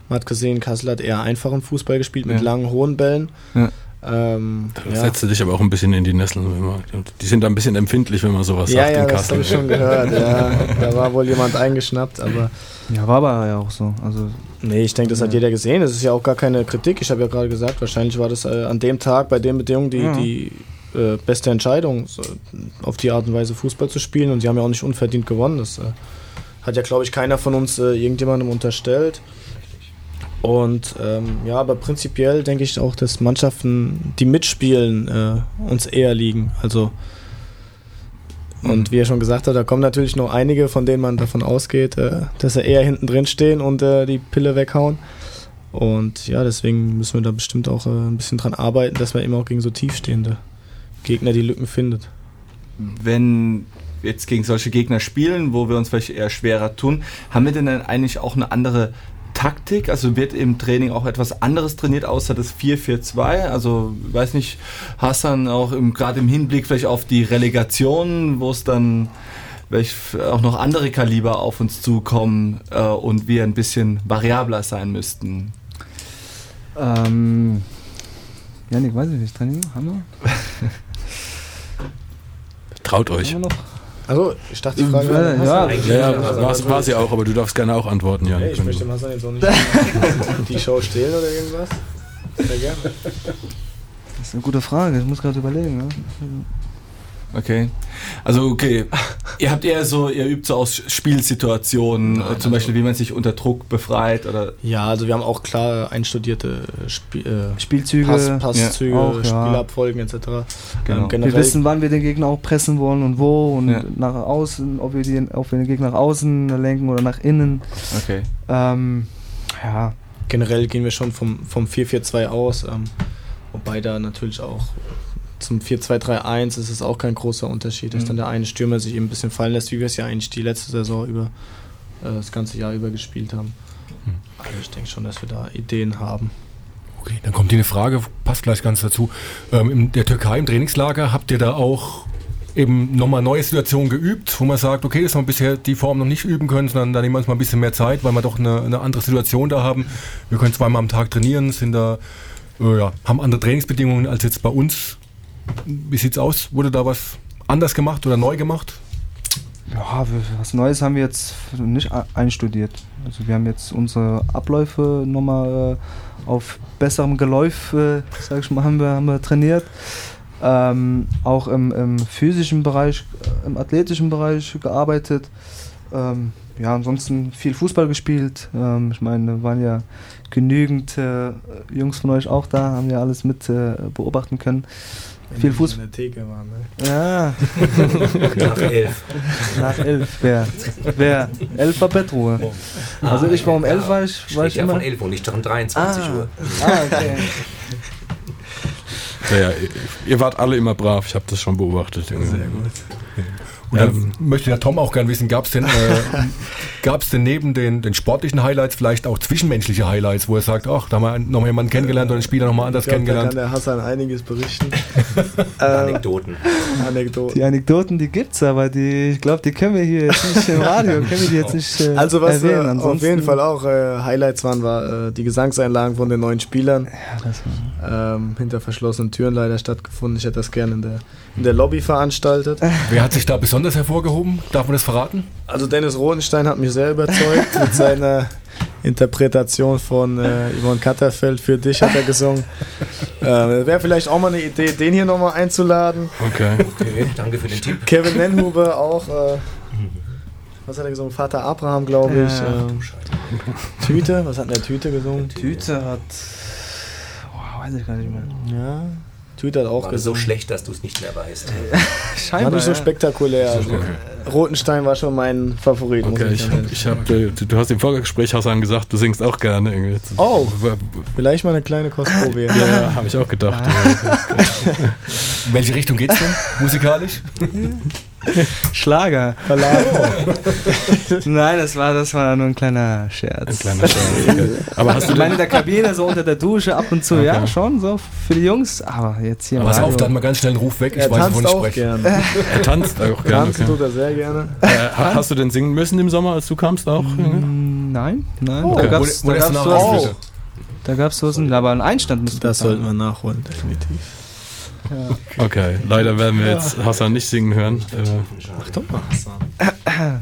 [SPEAKER 1] Man hat gesehen, Kassel hat eher einfachen Fußball gespielt mit
[SPEAKER 8] Ja.
[SPEAKER 1] langen, hohen Bällen.
[SPEAKER 8] Ja.
[SPEAKER 1] Ähm,
[SPEAKER 4] Da
[SPEAKER 1] ja.
[SPEAKER 4] setzt du dich aber auch ein bisschen in die Nesseln. Wenn man, die sind da ein bisschen empfindlich, wenn man sowas
[SPEAKER 1] Ja,
[SPEAKER 4] sagt
[SPEAKER 1] ja,
[SPEAKER 4] in
[SPEAKER 1] das
[SPEAKER 4] Kassel.
[SPEAKER 1] habe ich schon gehört. Ja. Da war wohl jemand eingeschnappt, aber
[SPEAKER 5] Ja, war aber ja auch so. Also,
[SPEAKER 1] nee, ich denke, das hat
[SPEAKER 5] Ja.
[SPEAKER 1] jeder gesehen. Das ist ja auch gar keine Kritik. Ich habe ja gerade gesagt, wahrscheinlich war das äh, an dem Tag bei den Bedingungen die,
[SPEAKER 5] Ja.
[SPEAKER 1] die äh, beste Entscheidung, so, auf die Art und Weise Fußball zu spielen. Und sie haben ja auch nicht unverdient gewonnen. Das äh, hat ja, glaube ich, keiner von uns äh, irgendjemandem unterstellt. Und ähm, ja, aber prinzipiell denke ich auch, dass Mannschaften, die mitspielen, äh, uns eher liegen. Also und wie er schon gesagt hat, da kommen natürlich noch einige, von denen man davon ausgeht, äh, dass sie eher hinten drin stehen und äh, die Pille weghauen. Und ja, deswegen müssen wir da bestimmt auch äh, ein bisschen dran arbeiten, dass man eben auch gegen so tiefstehende Gegner die Lücken findet.
[SPEAKER 8] Wenn wir jetzt gegen solche Gegner spielen, wo wir uns vielleicht eher schwerer tun, haben wir denn dann eigentlich auch eine andere Taktik? Also wird im Training auch etwas anderes trainiert, außer das vier vier zwei? Also, weiß nicht, Hassan auch im, gerade im Hinblick vielleicht auf die Relegation, wo es dann vielleicht auch noch andere Kaliber auf uns zukommen äh, und wir ein bisschen variabler sein müssten.
[SPEAKER 5] ähm, Janik, weiß ich nicht, Training haben wir?
[SPEAKER 4] Traut euch.
[SPEAKER 5] Haben wir noch?
[SPEAKER 1] Also, ich dachte, die Frage
[SPEAKER 5] Ja,
[SPEAKER 1] war an
[SPEAKER 5] ja.
[SPEAKER 1] Hassan.
[SPEAKER 4] Ja, ja,
[SPEAKER 1] Also,
[SPEAKER 4] war,
[SPEAKER 1] also,
[SPEAKER 4] war sie auch, aber du darfst gerne auch antworten, Jan.
[SPEAKER 1] Hey, ich möchte dem Hassan jetzt auch nicht die Show stehlen oder irgendwas. Sehr gerne.
[SPEAKER 5] Das ist eine gute Frage, ich muss gerade überlegen. Ne?
[SPEAKER 8] Okay. Also okay, ihr habt eher so, ihr übt so aus Spielsituationen, äh, zum Beispiel wie man sich unter Druck befreit oder...
[SPEAKER 1] Ja, also wir haben auch klar einstudierte Spie äh,
[SPEAKER 5] Spielzüge.
[SPEAKER 1] Pass, Passzüge,
[SPEAKER 5] ja, auch, ja.
[SPEAKER 1] Spielabfolgen et cetera.
[SPEAKER 8] Genau.
[SPEAKER 1] Ähm, generell
[SPEAKER 5] Wir wissen, wann wir den Gegner auch pressen wollen und wo und
[SPEAKER 8] Ja.
[SPEAKER 5] nach außen, ob wir, den, ob wir den Gegner nach außen lenken oder nach innen.
[SPEAKER 8] Okay.
[SPEAKER 5] Ähm, ja,
[SPEAKER 1] generell gehen wir schon vom, vom vier vier zwei aus, ähm, wobei da natürlich auch zum vier zwei drei eins ist es auch kein großer Unterschied, dass
[SPEAKER 8] Mhm.
[SPEAKER 1] dann der eine Stürmer sich eben ein bisschen fallen lässt, wie wir es ja eigentlich die letzte Saison über äh, das ganze Jahr über gespielt haben. Also ich denke schon, dass wir da Ideen haben.
[SPEAKER 6] Okay, dann kommt hier eine Frage, passt gleich ganz dazu. Ähm, in der Türkei im Trainingslager habt ihr da auch eben nochmal neue Situationen geübt, wo man sagt, okay, dass wir bisher die Form noch nicht üben können, sondern da nehmen wir uns mal ein bisschen mehr Zeit, weil wir doch eine, eine andere Situation da haben. Wir können zweimal am Tag trainieren, sind da, äh, ja, haben andere Trainingsbedingungen als jetzt bei uns. Wie sieht's aus? Wurde da was anders gemacht oder neu gemacht?
[SPEAKER 5] ja, wir- was Neues haben wir jetzt nicht a- einstudiert. Also wir haben jetzt unsere Abläufe nochmal äh, auf besserem Geläuf, äh, sag ich mal, haben wir, haben wir trainiert. Ähm, auch im, im physischen Bereich, äh, im athletischen Bereich gearbeitet. Ähm, ja, ansonsten viel Fußball gespielt. Ähm, ich meine, da waren ja genügend äh, Jungs von euch auch da, haben ja alles mit äh, beobachten können. Viel Fußball.
[SPEAKER 1] In der Theke waren, ne?
[SPEAKER 5] Ja,
[SPEAKER 7] Nach elf.
[SPEAKER 5] nach elf. Wer? Wer? Elf war Bettruhe. Also ich war um elf, war ich, war ich
[SPEAKER 7] Steht ja
[SPEAKER 5] immer...
[SPEAKER 7] von elf Uhr, nicht um dreiundzwanzig Uhr.
[SPEAKER 5] Ah, okay.
[SPEAKER 4] Ja, ja, ihr, ihr wart alle immer brav, ich habe das schon beobachtet. Sehr gut.
[SPEAKER 6] Und dann
[SPEAKER 4] Ähm,
[SPEAKER 6] möchte der Tom auch gerne wissen, gab es denn, äh, gab's denn neben den, den sportlichen Highlights vielleicht auch zwischenmenschliche Highlights, wo er sagt, ach, da haben wir noch mal jemanden kennengelernt oder einen Spieler noch mal anders
[SPEAKER 1] Ich glaub, da kann
[SPEAKER 6] kennengelernt?
[SPEAKER 1] der Hassan einiges berichten. äh,
[SPEAKER 7] Anekdoten.
[SPEAKER 1] Anekdoten.
[SPEAKER 5] Die Anekdoten, die gibt's, aber die, ich glaube, die können wir hier jetzt nicht im Radio, können wir die jetzt nicht äh,
[SPEAKER 1] Also was äh,
[SPEAKER 5] erwähnen.
[SPEAKER 1] auf jeden Fall auch äh, Highlights waren, war äh, die Gesangseinlagen von den neuen Spielern.
[SPEAKER 5] Ja, das war,
[SPEAKER 1] Ähm, hinter verschlossenen Türen leider stattgefunden. Ich hätte das gerne in der, in der Lobby veranstaltet.
[SPEAKER 6] Wer hat sich da besonders hervorgehoben? Darf man das verraten?
[SPEAKER 1] Also Dennis Rodenstein hat mich sehr überzeugt mit seiner Interpretation von äh, Yvonne Katterfeld. Für dich hat er gesungen. äh, Wäre vielleicht auch mal eine Idee, den hier nochmal einzuladen.
[SPEAKER 4] okay.
[SPEAKER 7] Okay, danke für den Tipp.
[SPEAKER 1] Kevin Nenhuber auch. Äh, was hat er gesungen? Vater Abraham, glaube ich.
[SPEAKER 5] Ja.
[SPEAKER 1] Ähm, Tüte, was hat denn der Tüte gesungen?
[SPEAKER 5] Tüte hat... Oh, weiß ich gar nicht mehr.
[SPEAKER 1] Ja, Tüte hat auch
[SPEAKER 7] War das so
[SPEAKER 1] gesungen.
[SPEAKER 7] schlecht, dass du es nicht mehr weißt.
[SPEAKER 1] War
[SPEAKER 5] Scheinbar,
[SPEAKER 1] nicht so
[SPEAKER 5] ja.
[SPEAKER 1] spektakulär. Also, Rotenstein war schon mein Favorit. muss
[SPEAKER 4] Okay, ich,
[SPEAKER 1] sagen.
[SPEAKER 4] ich hab, äh, du, du hast im Vorgespräch Hassan gesagt, du singst auch gerne. Irgendwie.
[SPEAKER 1] Oh. Vielleicht mal eine kleine Kostprobe.
[SPEAKER 4] Ja, ja habe ich auch gedacht.
[SPEAKER 6] In welche Richtung geht's denn musikalisch?
[SPEAKER 5] Schlager. Nein, das war, das war nur ein kleiner Scherz.
[SPEAKER 4] Ein kleiner Scherz. Okay. Aber hast du
[SPEAKER 5] Ich meine,
[SPEAKER 4] denn,
[SPEAKER 5] in der Kabine, so unter der Dusche, ab und zu,
[SPEAKER 4] Okay.
[SPEAKER 5] ja, schon, so für die Jungs. Aber jetzt hier im
[SPEAKER 6] Pass auf,
[SPEAKER 5] Radio.
[SPEAKER 6] dann mal ganz schnell einen Ruf weg. Ich
[SPEAKER 1] Er
[SPEAKER 6] weiß, wovon
[SPEAKER 1] tanzt
[SPEAKER 6] ich
[SPEAKER 1] auch
[SPEAKER 6] spreche.
[SPEAKER 1] gerne.
[SPEAKER 4] er tanzt auch gerne.
[SPEAKER 1] Tanzen
[SPEAKER 4] Okay.
[SPEAKER 1] tut er sehr gerne.
[SPEAKER 4] Äh, ha- hast du denn singen müssen im Sommer, als du kamst auch?
[SPEAKER 5] Mm, Nein, nein.
[SPEAKER 6] Oh,
[SPEAKER 5] da gab's,
[SPEAKER 6] wo, wo
[SPEAKER 5] da gab's
[SPEAKER 6] noch
[SPEAKER 5] sowas, da gab's sowas, aber ein Einstand müsste
[SPEAKER 1] Das sollten wir nachholen, definitiv.
[SPEAKER 5] Ja.
[SPEAKER 4] Okay, leider werden wir jetzt Hassan nicht singen hören. Äh,
[SPEAKER 1] Ach doch mal, Hassan.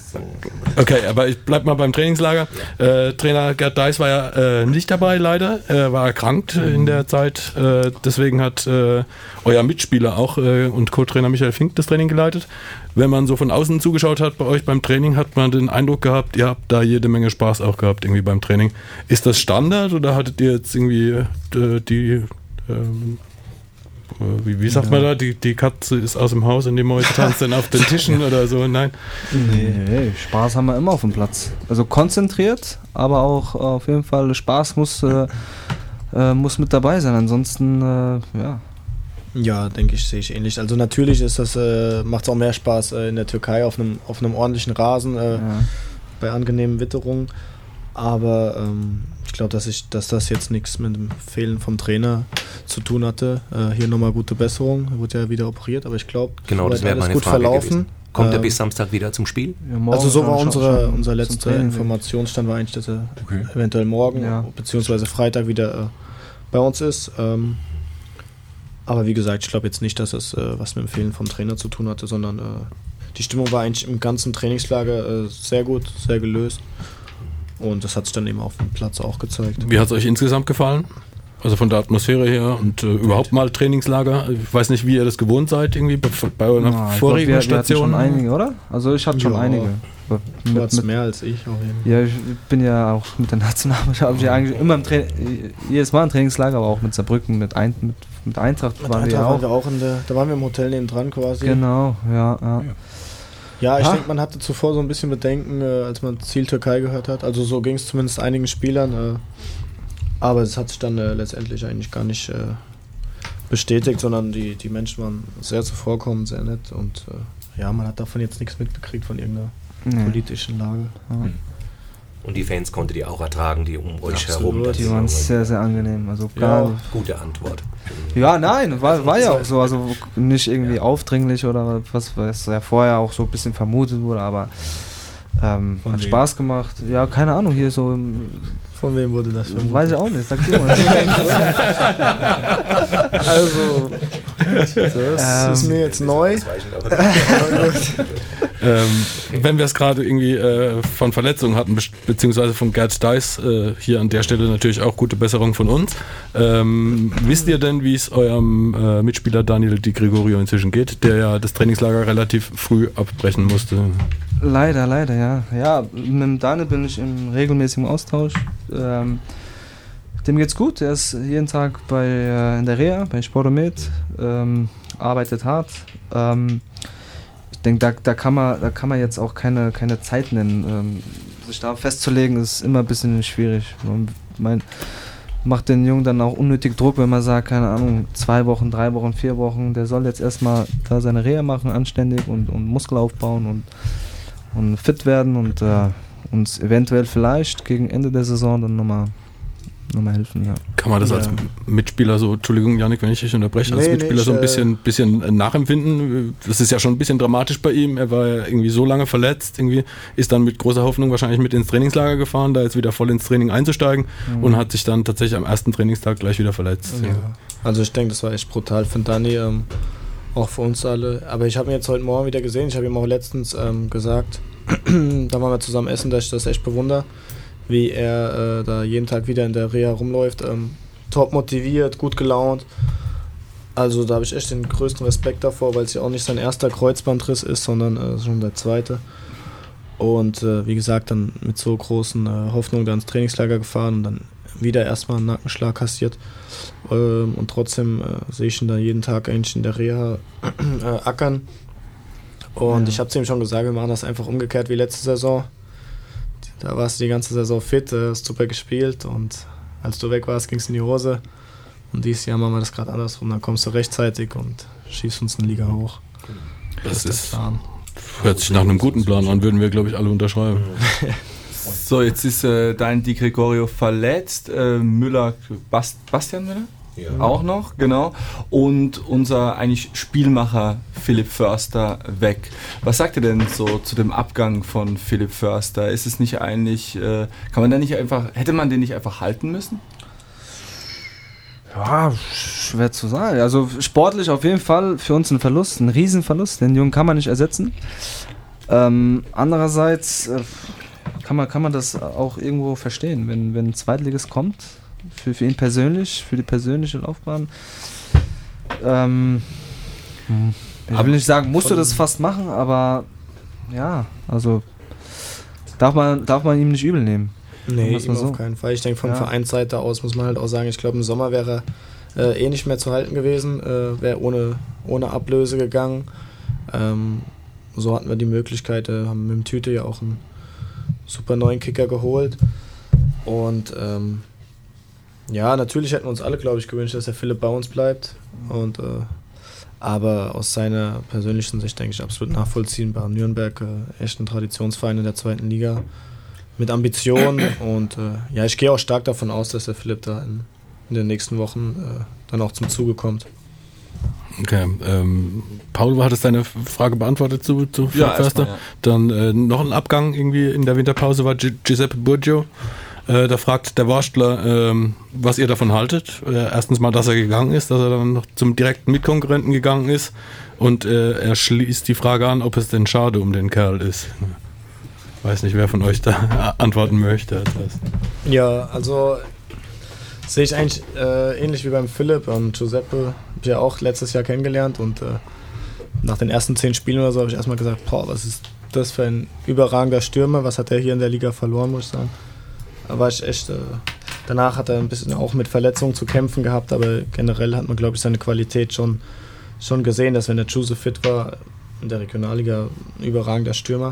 [SPEAKER 4] Okay, aber ich bleib mal beim Trainingslager. Äh, Trainer Gerd Deis war ja äh, nicht dabei, leider. Er war erkrankt mhm. in der Zeit. Äh, deswegen hat äh, euer Mitspieler auch äh, und Co-Trainer Michael Fink das Training geleitet. Wenn man so von außen zugeschaut hat bei euch beim Training, hat man den Eindruck gehabt, ihr habt da jede Menge Spaß auch gehabt irgendwie beim Training. Ist das Standard oder hattet ihr jetzt irgendwie äh, die... Ähm, Wie, wie sagt ja. man da? Die, die Katze ist aus dem Haus und die Mäuse tanzen auf den Tischen oder so? Nein?
[SPEAKER 5] Nee, nee, Spaß haben wir immer auf dem Platz. Also konzentriert, aber auch auf jeden Fall Spaß muss, äh, äh, muss mit dabei sein. Ansonsten, äh, ja.
[SPEAKER 1] Ja, denke ich, sehe ich ähnlich. Also natürlich ist das, äh, macht es auch mehr Spaß äh, in der Türkei auf einem auf einem ordentlichen Rasen, äh, ja. bei angenehmen Witterungen. Aber ähm, ich glaube, dass ich, dass das jetzt nichts mit dem Fehlen vom Trainer zu tun hatte. Äh, hier nochmal gute Besserung. Er wurde ja wieder operiert, aber ich glaube,
[SPEAKER 7] genau, das wäre meine
[SPEAKER 1] gut
[SPEAKER 7] Frage
[SPEAKER 1] verlaufen.
[SPEAKER 7] Gewesen. Kommt er
[SPEAKER 1] ähm,
[SPEAKER 7] bis Samstag wieder zum Spiel?
[SPEAKER 5] Ja,
[SPEAKER 1] also so war unsere,
[SPEAKER 5] schon,
[SPEAKER 1] unser letzter Informationsstand, war eigentlich, dass er okay. eventuell morgen ja. beziehungsweise Freitag wieder äh, bei uns ist. Ähm, aber wie gesagt, ich glaube jetzt nicht, dass es äh, was mit dem Fehlen vom Trainer zu tun hatte, sondern äh, die Stimmung war eigentlich im ganzen Trainingslager äh, sehr gut, sehr gelöst. Und das hat sich dann eben auf dem Platz auch gezeigt.
[SPEAKER 4] Wie hat es euch insgesamt gefallen? Also von der Atmosphäre her und äh, überhaupt mal Trainingslager. Ich weiß nicht, wie ihr das gewohnt seid, irgendwie bei, bei eurer
[SPEAKER 5] ja,
[SPEAKER 4] vorigen
[SPEAKER 5] glaub, wir,
[SPEAKER 4] Station.
[SPEAKER 5] Wir hatten schon einige, oder? Also ich hatte schon
[SPEAKER 1] ja,
[SPEAKER 5] einige.
[SPEAKER 1] Du mit, mit mehr als ich auf jeden Fall.
[SPEAKER 5] Ja, ich bin ja auch mit der Nationalmannschaft, ich ja eigentlich immer im Training, jedes Mal im Trainingslager, aber auch mit Saarbrücken, mit, Ein, mit, mit Eintracht
[SPEAKER 1] mit
[SPEAKER 5] waren
[SPEAKER 1] Eintracht
[SPEAKER 5] wir
[SPEAKER 1] waren
[SPEAKER 5] auch.
[SPEAKER 1] wir auch in der, da waren wir im Hotel nebendran quasi.
[SPEAKER 5] Genau, ja, ja.
[SPEAKER 1] ja. Ja, ich
[SPEAKER 5] ha?
[SPEAKER 1] denke, man hatte zuvor so ein bisschen Bedenken, äh, als man Ziel Türkei gehört hat. Also so ging es zumindest einigen Spielern. Äh, aber es hat sich dann äh, letztendlich eigentlich gar nicht äh, bestätigt, sondern die, die Menschen waren sehr zuvorkommend, sehr nett. Und äh, ja, man hat davon jetzt nichts mitbekriegt von irgendeiner nee. politischen Lage. Ja.
[SPEAKER 7] Und die Fans konntet ihr auch ertragen, die um euch
[SPEAKER 1] Absolut.
[SPEAKER 7] herum.
[SPEAKER 5] Die waren sehr, sehr angenehm. Also
[SPEAKER 7] ja, gute Antwort.
[SPEAKER 5] Ja, nein, war, war ja auch so, also nicht irgendwie ja. aufdringlich oder was, was ja vorher auch so ein bisschen vermutet wurde, aber ähm, hat wem? Spaß gemacht. Ja, keine Ahnung, hier so im,
[SPEAKER 1] von wem wurde das vermutet?
[SPEAKER 5] Weiß ich auch nicht, sag dir mal.
[SPEAKER 1] Also, das ähm, ist mir jetzt neu.
[SPEAKER 4] ähm, wenn wir es gerade irgendwie äh, von Verletzungen hatten, be- beziehungsweise von Gerd Deis, äh, hier an der Stelle natürlich auch gute Besserung von uns. Ähm, wisst ihr denn, wie es eurem äh, Mitspieler Daniel Di Gregorio inzwischen geht, der ja das Trainingslager relativ früh abbrechen musste?
[SPEAKER 5] Leider, leider, ja. Ja, mit dem Daniel bin ich im regelmäßigen Austausch. Ähm, dem geht's gut, er ist jeden Tag bei, äh, in der Reha, bei Sportomed, ähm, arbeitet hart. Ähm, ich denke, da, da, kann man, da kann man jetzt auch keine, keine Zeit nennen. Ähm, sich da festzulegen, ist immer ein bisschen schwierig. Man mein, macht den Jungen dann auch unnötig Druck, wenn man sagt, keine Ahnung, zwei Wochen, drei Wochen, vier Wochen, der soll jetzt erstmal da seine Reha machen, anständig und, und Muskel aufbauen und, und fit werden und äh, uns eventuell vielleicht gegen Ende der Saison dann nochmal nochmal helfen, ja.
[SPEAKER 4] Kann man das ja. als Mitspieler so, Entschuldigung Janik, wenn ich dich unterbreche, als nee, Mitspieler nicht, so ein bisschen, bisschen nachempfinden? Das ist ja schon ein bisschen dramatisch bei ihm, er war ja irgendwie so lange verletzt, irgendwie ist dann mit großer Hoffnung wahrscheinlich mit ins Trainingslager gefahren, da jetzt wieder voll ins Training einzusteigen mhm. und hat sich dann tatsächlich am ersten Trainingstag gleich wieder verletzt.
[SPEAKER 1] Ja. Also ich denke, das war echt brutal für Dani, ähm, auch für uns alle, aber ich habe ihn jetzt heute Morgen wieder gesehen, ich habe ihm auch letztens ähm, gesagt, da waren wir zusammen essen, dass ich das echt bewundere, wie er äh, da jeden Tag wieder in der Reha rumläuft, ähm, top motiviert, gut gelaunt. Also da habe ich echt den größten Respekt davor, weil es ja auch nicht sein erster Kreuzbandriss ist, sondern äh, schon der zweite. Und äh, wie gesagt, dann mit so großen äh, Hoffnungen da ins Trainingslager gefahren und dann wieder erstmal einen Nackenschlag kassiert. Ähm, und trotzdem äh, sehe ich ihn da jeden Tag eigentlich in der Reha äh, ackern. Und ja. ich habe zu ihm schon gesagt, wir machen das einfach umgekehrt wie letzte Saison. Da warst du die ganze Saison fit, hast super gespielt und als du weg warst, ging es in die Hose. Und dieses Jahr machen wir das gerade andersrum, dann kommst du rechtzeitig und schießt uns eine Liga hoch.
[SPEAKER 4] Das, das ist der Plan. Hört sich nach einem guten Plan an, würden wir, glaube ich, alle unterschreiben.
[SPEAKER 8] So, jetzt ist äh, dein Di Gregorio verletzt. Äh, Müller, Bast, Bastian Müller?
[SPEAKER 7] Ja.
[SPEAKER 8] Auch noch, genau. Und unser eigentlich Spielmacher Philipp Förster weg. Was sagt ihr denn so zu dem Abgang von Philipp Förster? Ist es nicht eigentlich, äh, kann man da nicht einfach, hätte man den nicht einfach halten müssen?
[SPEAKER 5] Ja, schwer zu sagen. Also sportlich auf jeden Fall für uns ein Verlust, ein Riesenverlust. Den Jungen kann man nicht ersetzen. Ähm, andererseits äh, kann man, kann man das auch irgendwo verstehen, wenn, wenn ein Zweitligist kommt. Für, für ihn persönlich, für die persönliche Laufbahn. Ähm, ich will nicht sagen, musst du das fast machen, aber ja, also darf man, darf man ihm nicht übel nehmen.
[SPEAKER 1] Nee, ihm
[SPEAKER 5] so.
[SPEAKER 1] auf keinen Fall. Ich denke, von
[SPEAKER 5] Ja.
[SPEAKER 1] Vereinsseite aus muss man halt auch sagen, ich glaube, im Sommer wäre er äh, eh nicht mehr zu halten gewesen, äh, wäre ohne, ohne Ablöse gegangen. Ähm, so hatten wir die Möglichkeit, äh, haben mit dem Tüte ja auch einen super neuen Kicker geholt. Und ähm, ja, natürlich hätten wir uns alle, glaube ich, gewünscht, dass der Philipp bei uns bleibt. Und, äh, aber aus seiner persönlichen Sicht denke ich absolut nachvollziehbar. Nürnberg, äh, echt ein Traditionsverein in der zweiten Liga mit Ambitionen. Und äh, ja, ich gehe auch stark davon aus, dass der Philipp da in, in den nächsten Wochen äh, dann auch zum Zuge kommt.
[SPEAKER 4] Okay, ähm, Paul, du hattest deine Frage beantwortet zu, zu
[SPEAKER 8] Ja,
[SPEAKER 4] Förster.
[SPEAKER 8] erstmal, ja.
[SPEAKER 4] Dann äh, noch ein Abgang irgendwie in der Winterpause war Gi- Giuseppe Burgio. Äh, da fragt der Worstler, ähm, was ihr davon haltet. Äh, erstens mal, dass er gegangen ist, dass er dann noch zum direkten Mitkonkurrenten gegangen ist. Und äh, er schließt die Frage an, ob es denn schade um den Kerl ist. Weiß nicht, wer von euch da antworten möchte. Das.
[SPEAKER 1] Ja, also sehe ich eigentlich äh, ähnlich wie beim Philipp. Und Giuseppe habe ich ja auch letztes Jahr kennengelernt. Und äh, nach den ersten zehn Spielen oder so habe ich erstmal gesagt, boah, was ist das für ein überragender Stürmer. Was hat er hier in der Liga verloren, muss ich sagen. Da war ich echt, äh, danach hat er ein bisschen auch mit Verletzungen zu kämpfen gehabt, aber generell hat man, glaube ich, seine Qualität schon, schon gesehen, dass wenn der Giuse fit war, in der Regionalliga ein überragender Stürmer.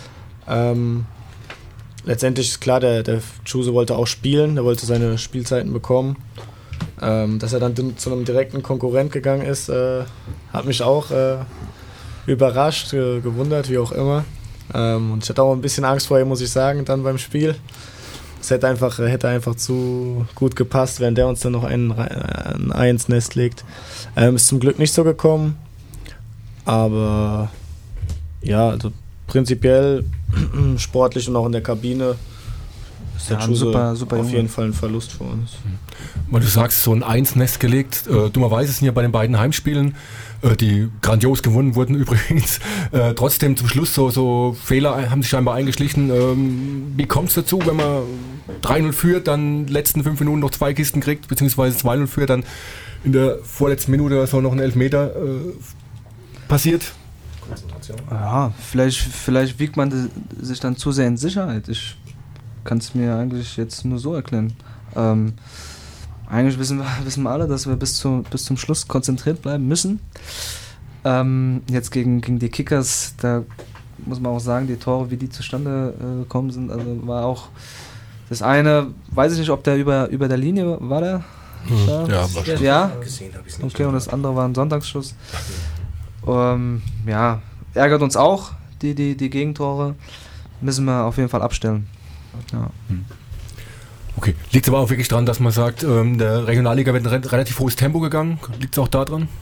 [SPEAKER 1] Ähm, letztendlich ist klar, der, der Giuse wollte auch spielen, der wollte seine Spielzeiten bekommen. Ähm, dass er dann zu einem direkten Konkurrent gegangen ist, äh, hat mich auch äh, überrascht, äh, gewundert, wie auch immer. Ähm, und ich hatte auch ein bisschen Angst vor ihm, muss ich sagen, dann beim Spiel. Es hätte einfach, hätte einfach zu gut gepasst, wenn der uns dann noch ein, ein Ei ins Nest legt. Ähm, ist zum Glück nicht so gekommen. Aber ja, also prinzipiell sportlich und auch in der Kabine ist der
[SPEAKER 5] Ja, ein
[SPEAKER 1] Giuse
[SPEAKER 5] super- super
[SPEAKER 1] auf
[SPEAKER 5] Junge.
[SPEAKER 1] jeden Fall ein Verlust für uns.
[SPEAKER 6] Weil du sagst, so ein Eins-Nest gelegt. Äh, dummerweise sind ja bei den beiden Heimspielen, äh, die grandios gewonnen wurden übrigens, äh, trotzdem zum Schluss so, so Fehler haben sich scheinbar eingeschlichen. Ähm, wie kommt es dazu, wenn man drei null führt, dann letzten fünf Minuten noch zwei Kisten kriegt, beziehungsweise zwei null führt, dann in der vorletzten Minute oder so noch ein Elfmeter äh, passiert?
[SPEAKER 5] Ja, vielleicht, vielleicht wiegt man de- sich dann zu sehr in Sicherheit. Ich kann es mir eigentlich jetzt nur so erklären. Ähm, eigentlich wissen wir, wissen wir alle, dass wir bis, zu, bis zum Schluss konzentriert bleiben müssen. Ähm, jetzt gegen, gegen die Kickers, da muss man auch sagen, die Tore, wie die zustande äh, gekommen sind, also war auch das eine, weiß ich nicht, ob der über, über der Linie war, der?
[SPEAKER 4] Hm,
[SPEAKER 5] Da?
[SPEAKER 4] ja, wahrscheinlich.
[SPEAKER 5] Ja,
[SPEAKER 7] Gesehen habe ich es nicht.
[SPEAKER 5] okay, und das andere war ein Sonntagsschuss. Ähm, ja, ärgert uns auch, die, die, die Gegentore. Müssen wir auf jeden Fall abstellen. Ja.
[SPEAKER 6] Okay, liegt es aber auch wirklich dran, dass man sagt, ähm, der Regionalliga wird ein re- relativ hohes Tempo gegangen? Liegt es auch da dran?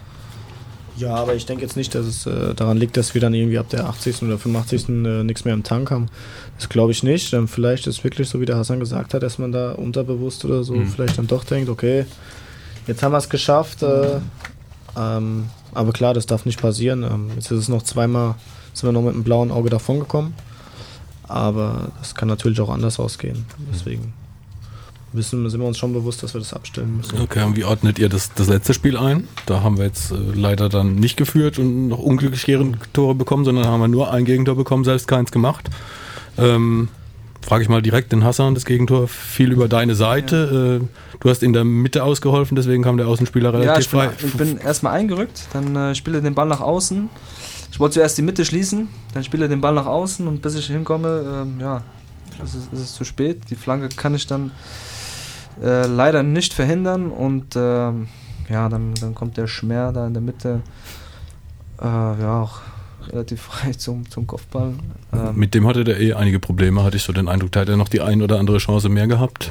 [SPEAKER 1] Ja, aber ich denke jetzt nicht, dass es äh, daran liegt, dass wir dann irgendwie ab der achtzigsten oder fünfundachtzigsten Äh, nichts mehr im Tank haben. Das glaube ich nicht. Ähm, vielleicht ist es wirklich so, wie der Hassan gesagt hat, dass man da unterbewusst oder so
[SPEAKER 6] Mhm.
[SPEAKER 1] vielleicht dann doch denkt, okay, jetzt haben wir es geschafft. Äh, ähm, aber klar, das darf nicht passieren. Ähm, jetzt ist es noch zweimal, sind wir noch mit einem blauen Auge davon gekommen. Aber das kann natürlich auch anders ausgehen. Deswegen wissen, sind wir uns schon bewusst, dass wir das abstellen müssen.
[SPEAKER 4] Okay, und wie ordnet ihr das, das letzte Spiel ein? Da haben wir jetzt äh, leider dann nicht geführt und noch unglücklich Gegentore bekommen, sondern haben wir nur ein Gegentor bekommen, selbst keins gemacht. Ähm, Frage ich mal direkt den Hassan, das Gegentor fiel über deine Seite. Äh, du hast in der Mitte ausgeholfen, deswegen kam der Außenspieler
[SPEAKER 5] Ja,
[SPEAKER 4] relativ
[SPEAKER 5] ich bin,
[SPEAKER 4] frei.
[SPEAKER 5] ich bin erstmal eingerückt, dann äh, spiele den Ball nach außen. Ich wollte zuerst die Mitte schließen, dann spiele den Ball nach außen und bis ich hinkomme, ähm, ja, ist es, ist es zu spät. Die Flanke kann ich dann äh, leider nicht verhindern und ähm, ja, dann, dann kommt der Schmer da in der Mitte, äh, ja, auch relativ frei zum, zum Kopfball. Ähm,
[SPEAKER 4] Mit dem hatte der eh einige Probleme, hatte ich so den Eindruck. Da hat er noch die ein oder andere Chance mehr gehabt.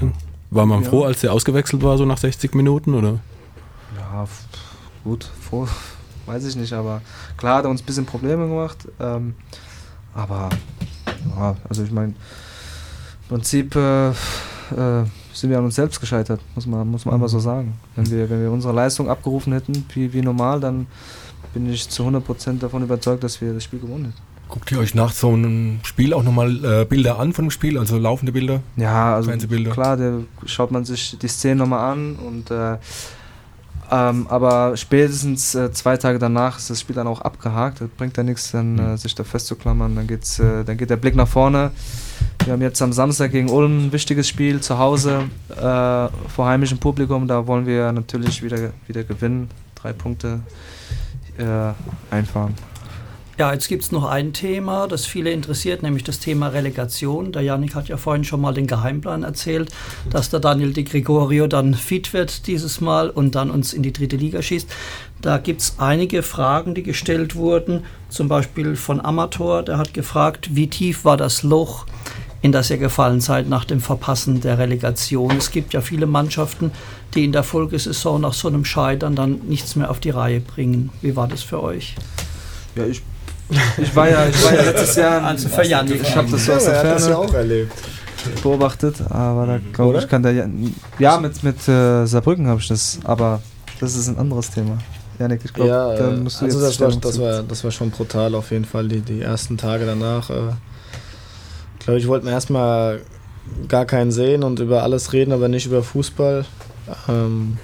[SPEAKER 4] War man
[SPEAKER 5] Ja.
[SPEAKER 4] froh, als er ausgewechselt war, so nach sechzig Minuten, oder?
[SPEAKER 5] Ja, f- gut, vor, weiß ich nicht, aber klar hat er uns ein bisschen Probleme gemacht. Ähm, aber ja, also ich meine, im Prinzip äh, äh, sind wir an uns selbst gescheitert, muss man, muss man einfach so sagen. Wenn wir, wenn wir unsere Leistung abgerufen hätten, wie, wie normal, dann bin ich zu hundert Prozent davon überzeugt, dass wir das Spiel gewonnen hätten.
[SPEAKER 6] Guckt ihr euch nach so einem Spiel auch nochmal äh, Bilder an von dem Spiel, also laufende Bilder?
[SPEAKER 5] Ja, also
[SPEAKER 6] Fernsehbilder.
[SPEAKER 5] klar, da schaut man sich die Szene nochmal an und äh, ähm, aber spätestens äh, zwei Tage danach ist das Spiel dann auch abgehakt. Das bringt ja nichts, dann äh, sich da festzuklammern. Dann geht's, äh, dann geht der Blick nach vorne. Wir haben jetzt am Samstag gegen Ulm ein wichtiges Spiel zu Hause äh, vor heimischem Publikum. Da wollen wir natürlich wieder, wieder gewinnen, drei Punkte äh, einfahren.
[SPEAKER 9] Ja, jetzt gibt es noch ein Thema, das viele interessiert, nämlich das Thema Relegation. Der Yannick hat ja vorhin schon mal den Geheimplan erzählt, dass der Daniel Di Gregorio dann fit wird dieses Mal und dann uns in die dritte Liga schießt. Da gibt es einige Fragen, die gestellt wurden, zum Beispiel von Amator, der hat gefragt, wie tief war das Loch, in das ihr gefallen seid nach dem Verpassen der Relegation. Es gibt ja viele Mannschaften, die in der Folgesaison nach so einem Scheitern dann nichts mehr auf die Reihe bringen. Wie war das für euch?
[SPEAKER 5] Ja, ich Ich war ja, ich war ja letztes Jahr,
[SPEAKER 9] Also für Yannick.
[SPEAKER 5] ich habe das so aus der
[SPEAKER 1] er hat das ja
[SPEAKER 5] Ferne
[SPEAKER 1] auch erlebt.
[SPEAKER 5] beobachtet, aber da glaube
[SPEAKER 1] Oder?
[SPEAKER 5] ich kann der, Jan- ja mit, mit äh, Saarbrücken habe ich das, aber das ist ein anderes Thema. Janik, ich glaube,
[SPEAKER 1] Ja,
[SPEAKER 5] da
[SPEAKER 1] äh,
[SPEAKER 5] musst du
[SPEAKER 1] also
[SPEAKER 5] jetzt
[SPEAKER 1] das war,
[SPEAKER 5] Stellung
[SPEAKER 1] das,
[SPEAKER 5] zu-
[SPEAKER 1] war, das war schon brutal auf jeden Fall, die, die ersten Tage danach. Äh, glaube ich, wollten wir erstmal gar keinen sehen und über alles reden, aber nicht über Fußball. Ähm,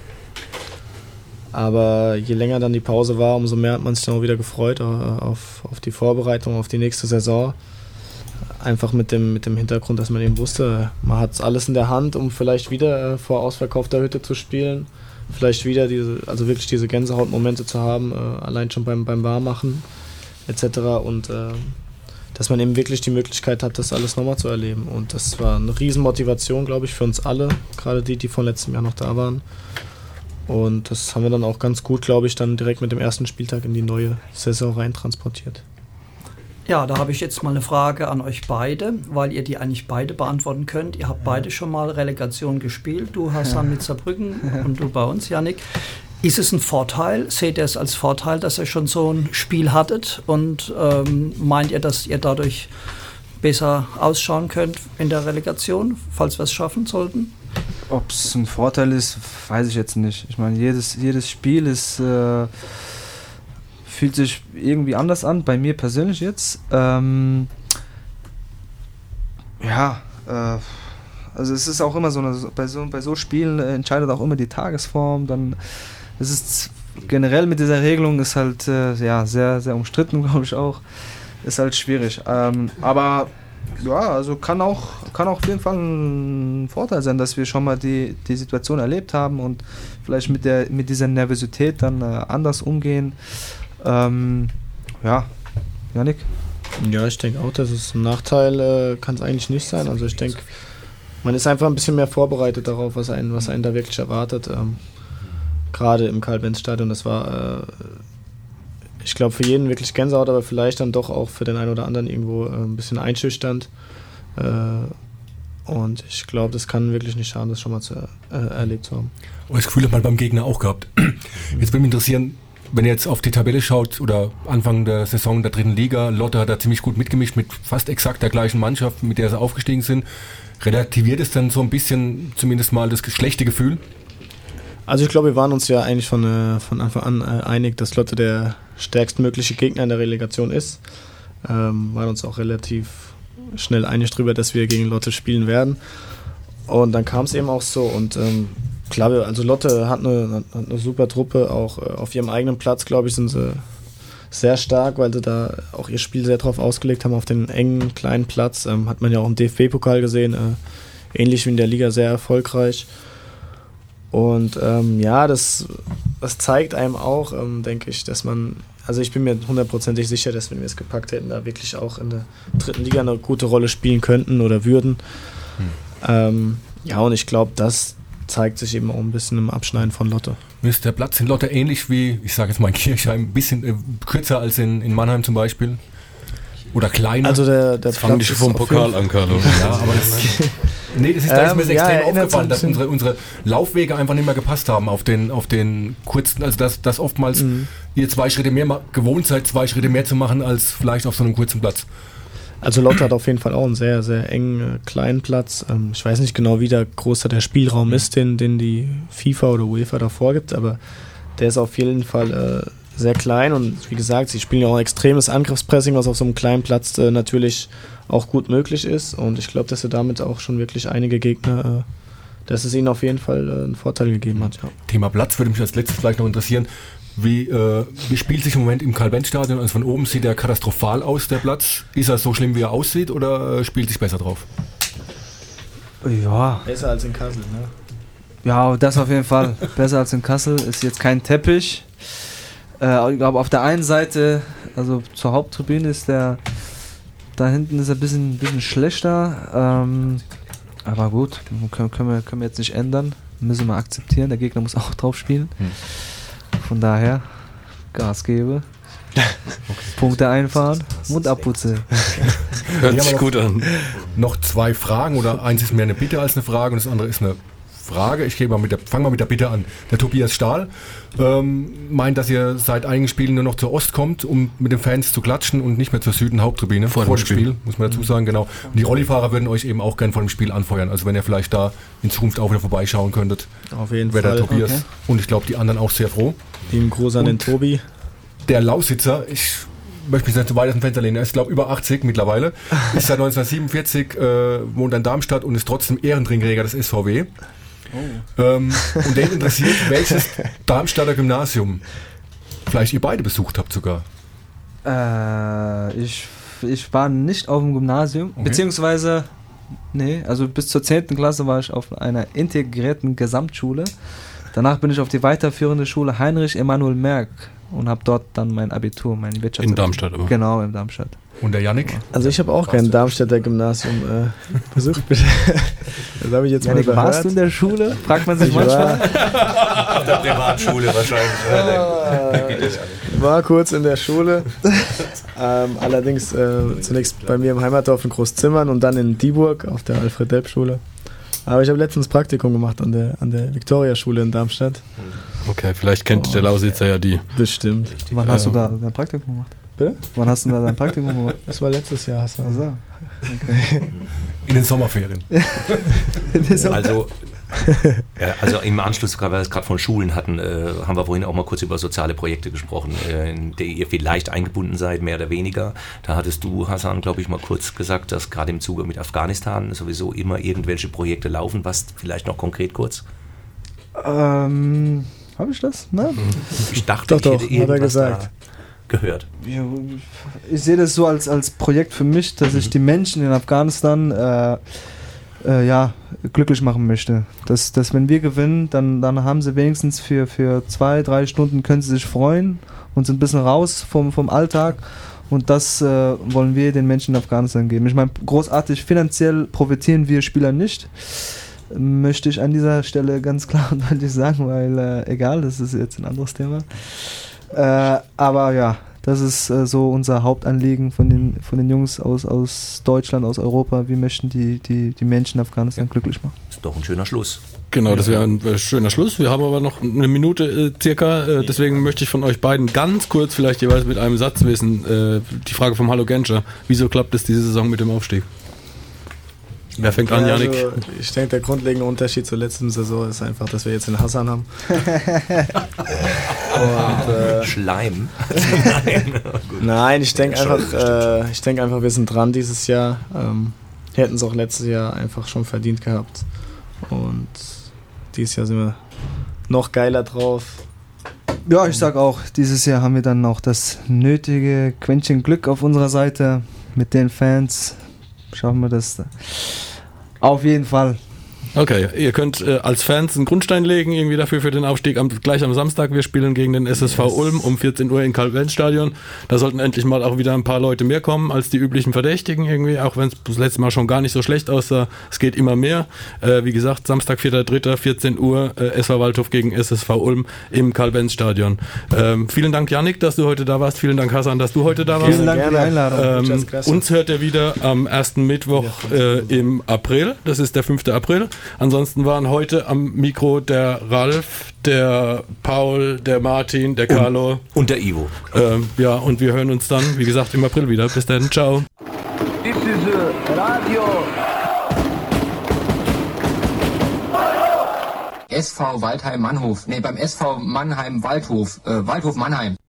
[SPEAKER 1] aber je länger dann die Pause war, umso mehr hat man sich dann auch wieder gefreut äh, auf, auf die Vorbereitung, auf die nächste Saison. Einfach mit dem, mit dem Hintergrund, dass man eben wusste, man hat alles in der Hand, um vielleicht wieder äh, vor ausverkaufter Hütte zu spielen. Vielleicht wieder diese, also wirklich diese Gänsehautmomente zu haben, äh, allein schon beim, beim Warmmachen et cetera. Und äh, dass man eben wirklich die Möglichkeit hat, das alles nochmal zu erleben. Und das war eine Riesenmotivation, glaube ich, für uns alle, gerade die, die von letztem Jahr noch da waren. Und das haben wir dann auch ganz gut, glaube ich, dann direkt mit dem ersten Spieltag in die neue Saison rein transportiert.
[SPEAKER 9] Ja, da habe ich jetzt mal eine Frage an euch beide, weil ihr die eigentlich beide beantworten könnt. Ihr habt beide schon mal Relegation gespielt. Du, Hassan, mit Saarbrücken und du bei uns, Yannick. Ist es ein Vorteil? Seht ihr es als Vorteil, dass ihr schon so ein Spiel hattet? Und ähm, meint ihr, dass ihr dadurch besser ausschauen könnt in der Relegation, falls wir es schaffen sollten?
[SPEAKER 5] Ob es ein Vorteil ist, weiß ich jetzt nicht. Ich meine, jedes, jedes Spiel ist, äh, fühlt sich irgendwie anders an, bei mir persönlich jetzt. Ähm, ja, äh, also es ist auch immer so, eine, bei, so bei so Spielen äh, entscheidet auch immer die Tagesform. Dann es ist generell mit dieser Regelung ist halt äh, ja, sehr, sehr umstritten, glaube ich auch. Ist halt schwierig. Ähm, aber ja, also kann auch, kann auch auf jeden Fall ein Vorteil sein, dass wir schon mal die, die Situation erlebt haben und vielleicht mit, der, mit dieser Nervosität dann äh, anders umgehen. Ähm, ja, Yannick?
[SPEAKER 1] Ja, ich denke auch, dass es ein Nachteil äh, kann es eigentlich nicht sein. Also ich denke, man ist einfach ein bisschen mehr vorbereitet darauf, was einen, was einen da wirklich erwartet. Ähm, Gerade im Karl-Benz-Stadion, das war, äh, ich glaube, für jeden wirklich Gänsehaut, aber vielleicht dann doch auch für den einen oder anderen irgendwo äh, ein bisschen einschüchternd. Äh, und ich glaube, das kann wirklich nicht schaden, das schon mal zu, äh, erlebt zu haben.
[SPEAKER 6] Und das Gefühl hat man beim Gegner auch gehabt. Jetzt würde mich interessieren, wenn ihr jetzt auf die Tabelle schaut oder Anfang der Saison der dritten Liga, Lotte hat da ziemlich gut mitgemischt mit fast exakt der gleichen Mannschaft, mit der sie aufgestiegen sind. Relativiert es dann so ein bisschen zumindest mal das schlechte Gefühl?
[SPEAKER 1] Also ich glaube, wir waren uns ja eigentlich von, äh, von Anfang an äh, einig, dass Lotte der stärkstmögliche Gegner in der Relegation ist. Ähm, waren uns auch relativ schnell einig darüber, dass wir gegen Lotte spielen werden. Und dann kam es eben auch so. Und ähm, klar, wir, also Lotte hat eine, hat eine super Truppe, auch äh, auf ihrem eigenen Platz, glaube ich, sind sie sehr stark, weil sie da auch ihr Spiel sehr drauf ausgelegt haben, auf den engen, kleinen Platz. Ähm, hat man ja auch im D F B-Pokal gesehen, äh, ähnlich wie in der Liga, sehr erfolgreich. Und ähm, ja, das, das zeigt einem auch, ähm, denke ich, dass man, also ich bin mir hundertprozentig sicher, dass wenn wir es gepackt hätten, da wirklich auch in der dritten Liga eine gute Rolle spielen könnten oder würden. Hm. Ähm, ja, und ich glaube, das zeigt sich eben auch ein bisschen im Abschneiden von Lotte.
[SPEAKER 6] Ist der Platz in Lotte ähnlich wie, ich sage jetzt mal in Kirchheim, ein bisschen äh, kürzer als in, in Mannheim zum Beispiel? Oder kleiner?
[SPEAKER 1] Also der, der
[SPEAKER 4] Fangen die schon vom Pokal an, Carlo.
[SPEAKER 6] Ja, aber das Nee, das ist, da ist mir
[SPEAKER 1] Ähm,
[SPEAKER 6] extrem
[SPEAKER 1] ja, erinnert
[SPEAKER 6] aufgefallen,
[SPEAKER 1] so
[SPEAKER 6] dass
[SPEAKER 1] ein
[SPEAKER 6] unsere, unsere Laufwege einfach nicht mehr gepasst haben auf den, auf den kurzen, also dass, dass oftmals
[SPEAKER 1] Mhm.
[SPEAKER 6] ihr zwei Schritte mehr ma- gewohnt seid, zwei Schritte mehr zu machen, als vielleicht auf so einem kurzen Platz.
[SPEAKER 1] Also Lotte hat auf jeden Fall auch einen sehr, sehr engen, äh, kleinen Platz. Ähm, ich weiß nicht genau, wie da groß da der Spielraum ist, den, den die FIFA oder UEFA da vorgibt, aber der ist auf jeden Fall äh, sehr klein und wie gesagt, sie spielen ja auch ein extremes Angriffspressing, was auf so einem kleinen Platz äh, natürlich auch gut möglich ist und ich glaube, dass sie damit auch schon wirklich einige Gegner, äh, dass es ihnen auf jeden Fall äh, einen Vorteil gegeben hat. Ja.
[SPEAKER 6] Thema Platz würde mich als letztes vielleicht noch interessieren. Wie, äh, wie spielt sich im Moment im Karl-Benz-Stadion? Also von oben sieht er katastrophal aus, der Platz. Ist er so schlimm, wie er aussieht, oder äh, spielt sich besser drauf?
[SPEAKER 5] Ja,
[SPEAKER 1] Besser als in Kassel, ne?
[SPEAKER 5] ja, das auf jeden Fall. Besser als in Kassel. Ist jetzt kein Teppich. Äh, ich glaube, auf der einen Seite, also zur Haupttribüne ist der, da hinten ist er ein bisschen, bisschen schlechter. Ähm, aber gut, können, können, wir, können wir jetzt nicht ändern. Müssen wir akzeptieren. Der Gegner muss auch drauf spielen.
[SPEAKER 6] Hm.
[SPEAKER 5] Von daher, Gas gebe. Punkte einfahren, Mund abputze.
[SPEAKER 4] Hört
[SPEAKER 6] Ja,
[SPEAKER 4] sich
[SPEAKER 6] aber
[SPEAKER 4] gut an.
[SPEAKER 6] Noch zwei Fragen, oder eins ist mehr eine Bitte als eine Frage und das andere ist eine Frage. Ich mal mit der, fang mal mit der Bitte an. Der Tobias Stahl ähm, meint, dass ihr seit einigen Spielen nur noch zur Ost kommt, um mit den Fans zu klatschen und nicht mehr zur Süden Haupttribüne.
[SPEAKER 4] Vor
[SPEAKER 6] Vor
[SPEAKER 4] dem
[SPEAKER 6] dem Spiel,
[SPEAKER 4] Spiel.
[SPEAKER 6] muss man dazu sagen, genau. Und die Rollifahrer würden euch eben auch gern vor dem Spiel anfeuern. Also wenn ihr vielleicht da in Zukunft auch wieder vorbeischauen könntet,
[SPEAKER 1] Auf jeden
[SPEAKER 6] wäre der
[SPEAKER 1] Fall.
[SPEAKER 6] Tobias
[SPEAKER 5] Okay.
[SPEAKER 6] und ich glaube die anderen auch sehr froh.
[SPEAKER 1] Lieben Gruß an den Tobi.
[SPEAKER 6] Der Lausitzer, ich möchte mich nicht zu weit aus dem Fenster lehnen, er ist glaube über achtzig mittlerweile, ist seit neunzehnhundertsiebenundvierzig, äh, wohnt in Darmstadt und ist trotzdem Ehrentrinkräger des S V W. Oh. Ähm, und den interessiert, welches Darmstadter Gymnasium vielleicht ihr beide besucht habt sogar.
[SPEAKER 5] Äh, ich, ich war nicht auf dem Gymnasium,
[SPEAKER 6] Okay.
[SPEAKER 5] beziehungsweise, nee, also bis zur zehnten Klasse war ich auf einer integrierten Gesamtschule. Danach bin ich auf die weiterführende Schule Heinrich Emanuel Merck und habe dort dann mein Abitur, mein Wirtschafts-
[SPEAKER 4] In Darmstadt aber.
[SPEAKER 5] Genau, in Darmstadt.
[SPEAKER 6] Und der Yannick?
[SPEAKER 1] Also ich habe auch kein Darmstädter Gymnasium äh, besucht, bitte. Das habe ich jetzt
[SPEAKER 5] Janik,
[SPEAKER 1] mal
[SPEAKER 5] warst
[SPEAKER 1] überhört.
[SPEAKER 5] du in der Schule? Fragt man sich
[SPEAKER 1] Ich
[SPEAKER 5] manchmal.
[SPEAKER 1] war,
[SPEAKER 7] Auf der Privatschule wahrscheinlich.
[SPEAKER 1] äh, war kurz in der Schule, ähm, allerdings äh, zunächst bei mir im Heimatdorf in Großzimmern und dann in Dieburg auf der Alfred-Delp-Schule. Aber ich habe letztens Praktikum gemacht an der, an der Viktoria-Schule in Darmstadt.
[SPEAKER 4] Okay, vielleicht kennt der Lausitzer ja die.
[SPEAKER 1] Bestimmt.
[SPEAKER 5] Wann hast du
[SPEAKER 4] Ähm.
[SPEAKER 5] da dein Praktikum gemacht?
[SPEAKER 1] Bitte?
[SPEAKER 5] Wann hast du da dein Praktikum gemacht?
[SPEAKER 1] Das war letztes Jahr, Hassan.
[SPEAKER 5] Also,
[SPEAKER 6] In den Sommerferien.
[SPEAKER 7] Also, ja, also im Anschluss, weil wir es gerade von Schulen hatten, äh, haben wir vorhin auch mal kurz über soziale Projekte gesprochen, äh, in die ihr vielleicht eingebunden seid, mehr oder weniger. Da hattest du, Hassan, glaube ich, mal kurz gesagt, dass gerade im Zuge mit Afghanistan sowieso immer irgendwelche Projekte laufen. Was vielleicht noch konkret kurz?
[SPEAKER 5] ähm, habe ich das? Ne?
[SPEAKER 7] Ich dachte,
[SPEAKER 1] Doch,
[SPEAKER 7] ich
[SPEAKER 1] doch,
[SPEAKER 7] hätte
[SPEAKER 1] hat er
[SPEAKER 7] irgendwas
[SPEAKER 1] gesagt.
[SPEAKER 7] da gehört.
[SPEAKER 5] Ja, ich sehe das so als, als Projekt für mich, dass ich die Menschen in Afghanistan äh, äh, ja, glücklich machen möchte. Dass, dass wenn wir gewinnen, dann, dann haben sie wenigstens für, für zwei, drei Stunden können sie sich freuen und sind ein bisschen raus vom, vom Alltag. Und das äh, wollen wir den Menschen in Afghanistan geben. Ich meine, großartig finanziell profitieren wir Spieler nicht. Möchte ich an dieser Stelle ganz klar und deutlich sagen, weil äh, egal, das ist jetzt ein anderes Thema. Äh, aber ja, das ist äh, so unser Hauptanliegen von den, von den Jungs aus, aus Deutschland, aus Europa. Wir möchten die, die, die Menschen in Afghanistan glücklich machen.
[SPEAKER 7] Ist doch ein schöner Schluss.
[SPEAKER 4] Genau, das wäre ein äh, schöner Schluss. Wir haben aber noch eine Minute äh, circa, äh, deswegen möchte ich von euch beiden ganz kurz vielleicht jeweils mit einem Satz wissen, äh, die Frage vom Hallo Genscher, wieso klappt es diese Saison mit dem Aufstieg? Wer fängt an,
[SPEAKER 1] Ja,
[SPEAKER 4] Yannick?
[SPEAKER 1] also, ich denke, der grundlegende Unterschied zur letzten Saison ist einfach, dass wir jetzt den Hassan haben. Und, äh,
[SPEAKER 7] Schleim. Nein.
[SPEAKER 1] nein, ich denke
[SPEAKER 7] Ja, schon,
[SPEAKER 1] einfach, äh, ich denke einfach, wir sind dran dieses Jahr. Ähm, hätten es auch letztes Jahr einfach schon verdient gehabt. Und dieses Jahr sind wir noch geiler drauf.
[SPEAKER 5] Ja, ich sag auch, dieses Jahr haben wir dann auch das nötige Quäntchen Glück auf unserer Seite mit den Fans. Schaffen wir das auf jeden Fall.
[SPEAKER 4] Okay, ihr könnt äh, als Fans einen Grundstein legen, irgendwie dafür für den Aufstieg am, gleich am Samstag. Wir spielen gegen den S S V Ulm um vierzehn Uhr in Karl-Benz-Stadion. Da sollten endlich mal auch wieder ein paar Leute mehr kommen als die üblichen Verdächtigen irgendwie, auch wenn es das letzte Mal schon gar nicht so schlecht aussah. Es geht immer mehr. Äh, wie gesagt, Samstag, vierter dritter vierzehn Uhr, äh, S V Waldhof gegen S S V Ulm im Karl-Benz-Stadion. Ähm, vielen Dank, Yannick, dass du heute da warst. Vielen Dank, Hasan, dass du heute da warst.
[SPEAKER 5] Vielen Dank für die Einladung.
[SPEAKER 4] Ähm, uns hört ihr wieder am ersten Mittwoch äh, im April. Das ist der fünfte April. Ansonsten waren heute am Mikro der Ralf, der Paul, der Martin, der Carlo.
[SPEAKER 7] Und, und der Ivo.
[SPEAKER 4] Ähm, ja, und wir hören uns dann, wie gesagt, im April wieder. Bis dann, ciao.
[SPEAKER 3] This is uh, Radio.
[SPEAKER 2] S V Waldheim Mannhof. Nee, beim S V Mannheim Waldhof. Äh, Waldhof Mannheim.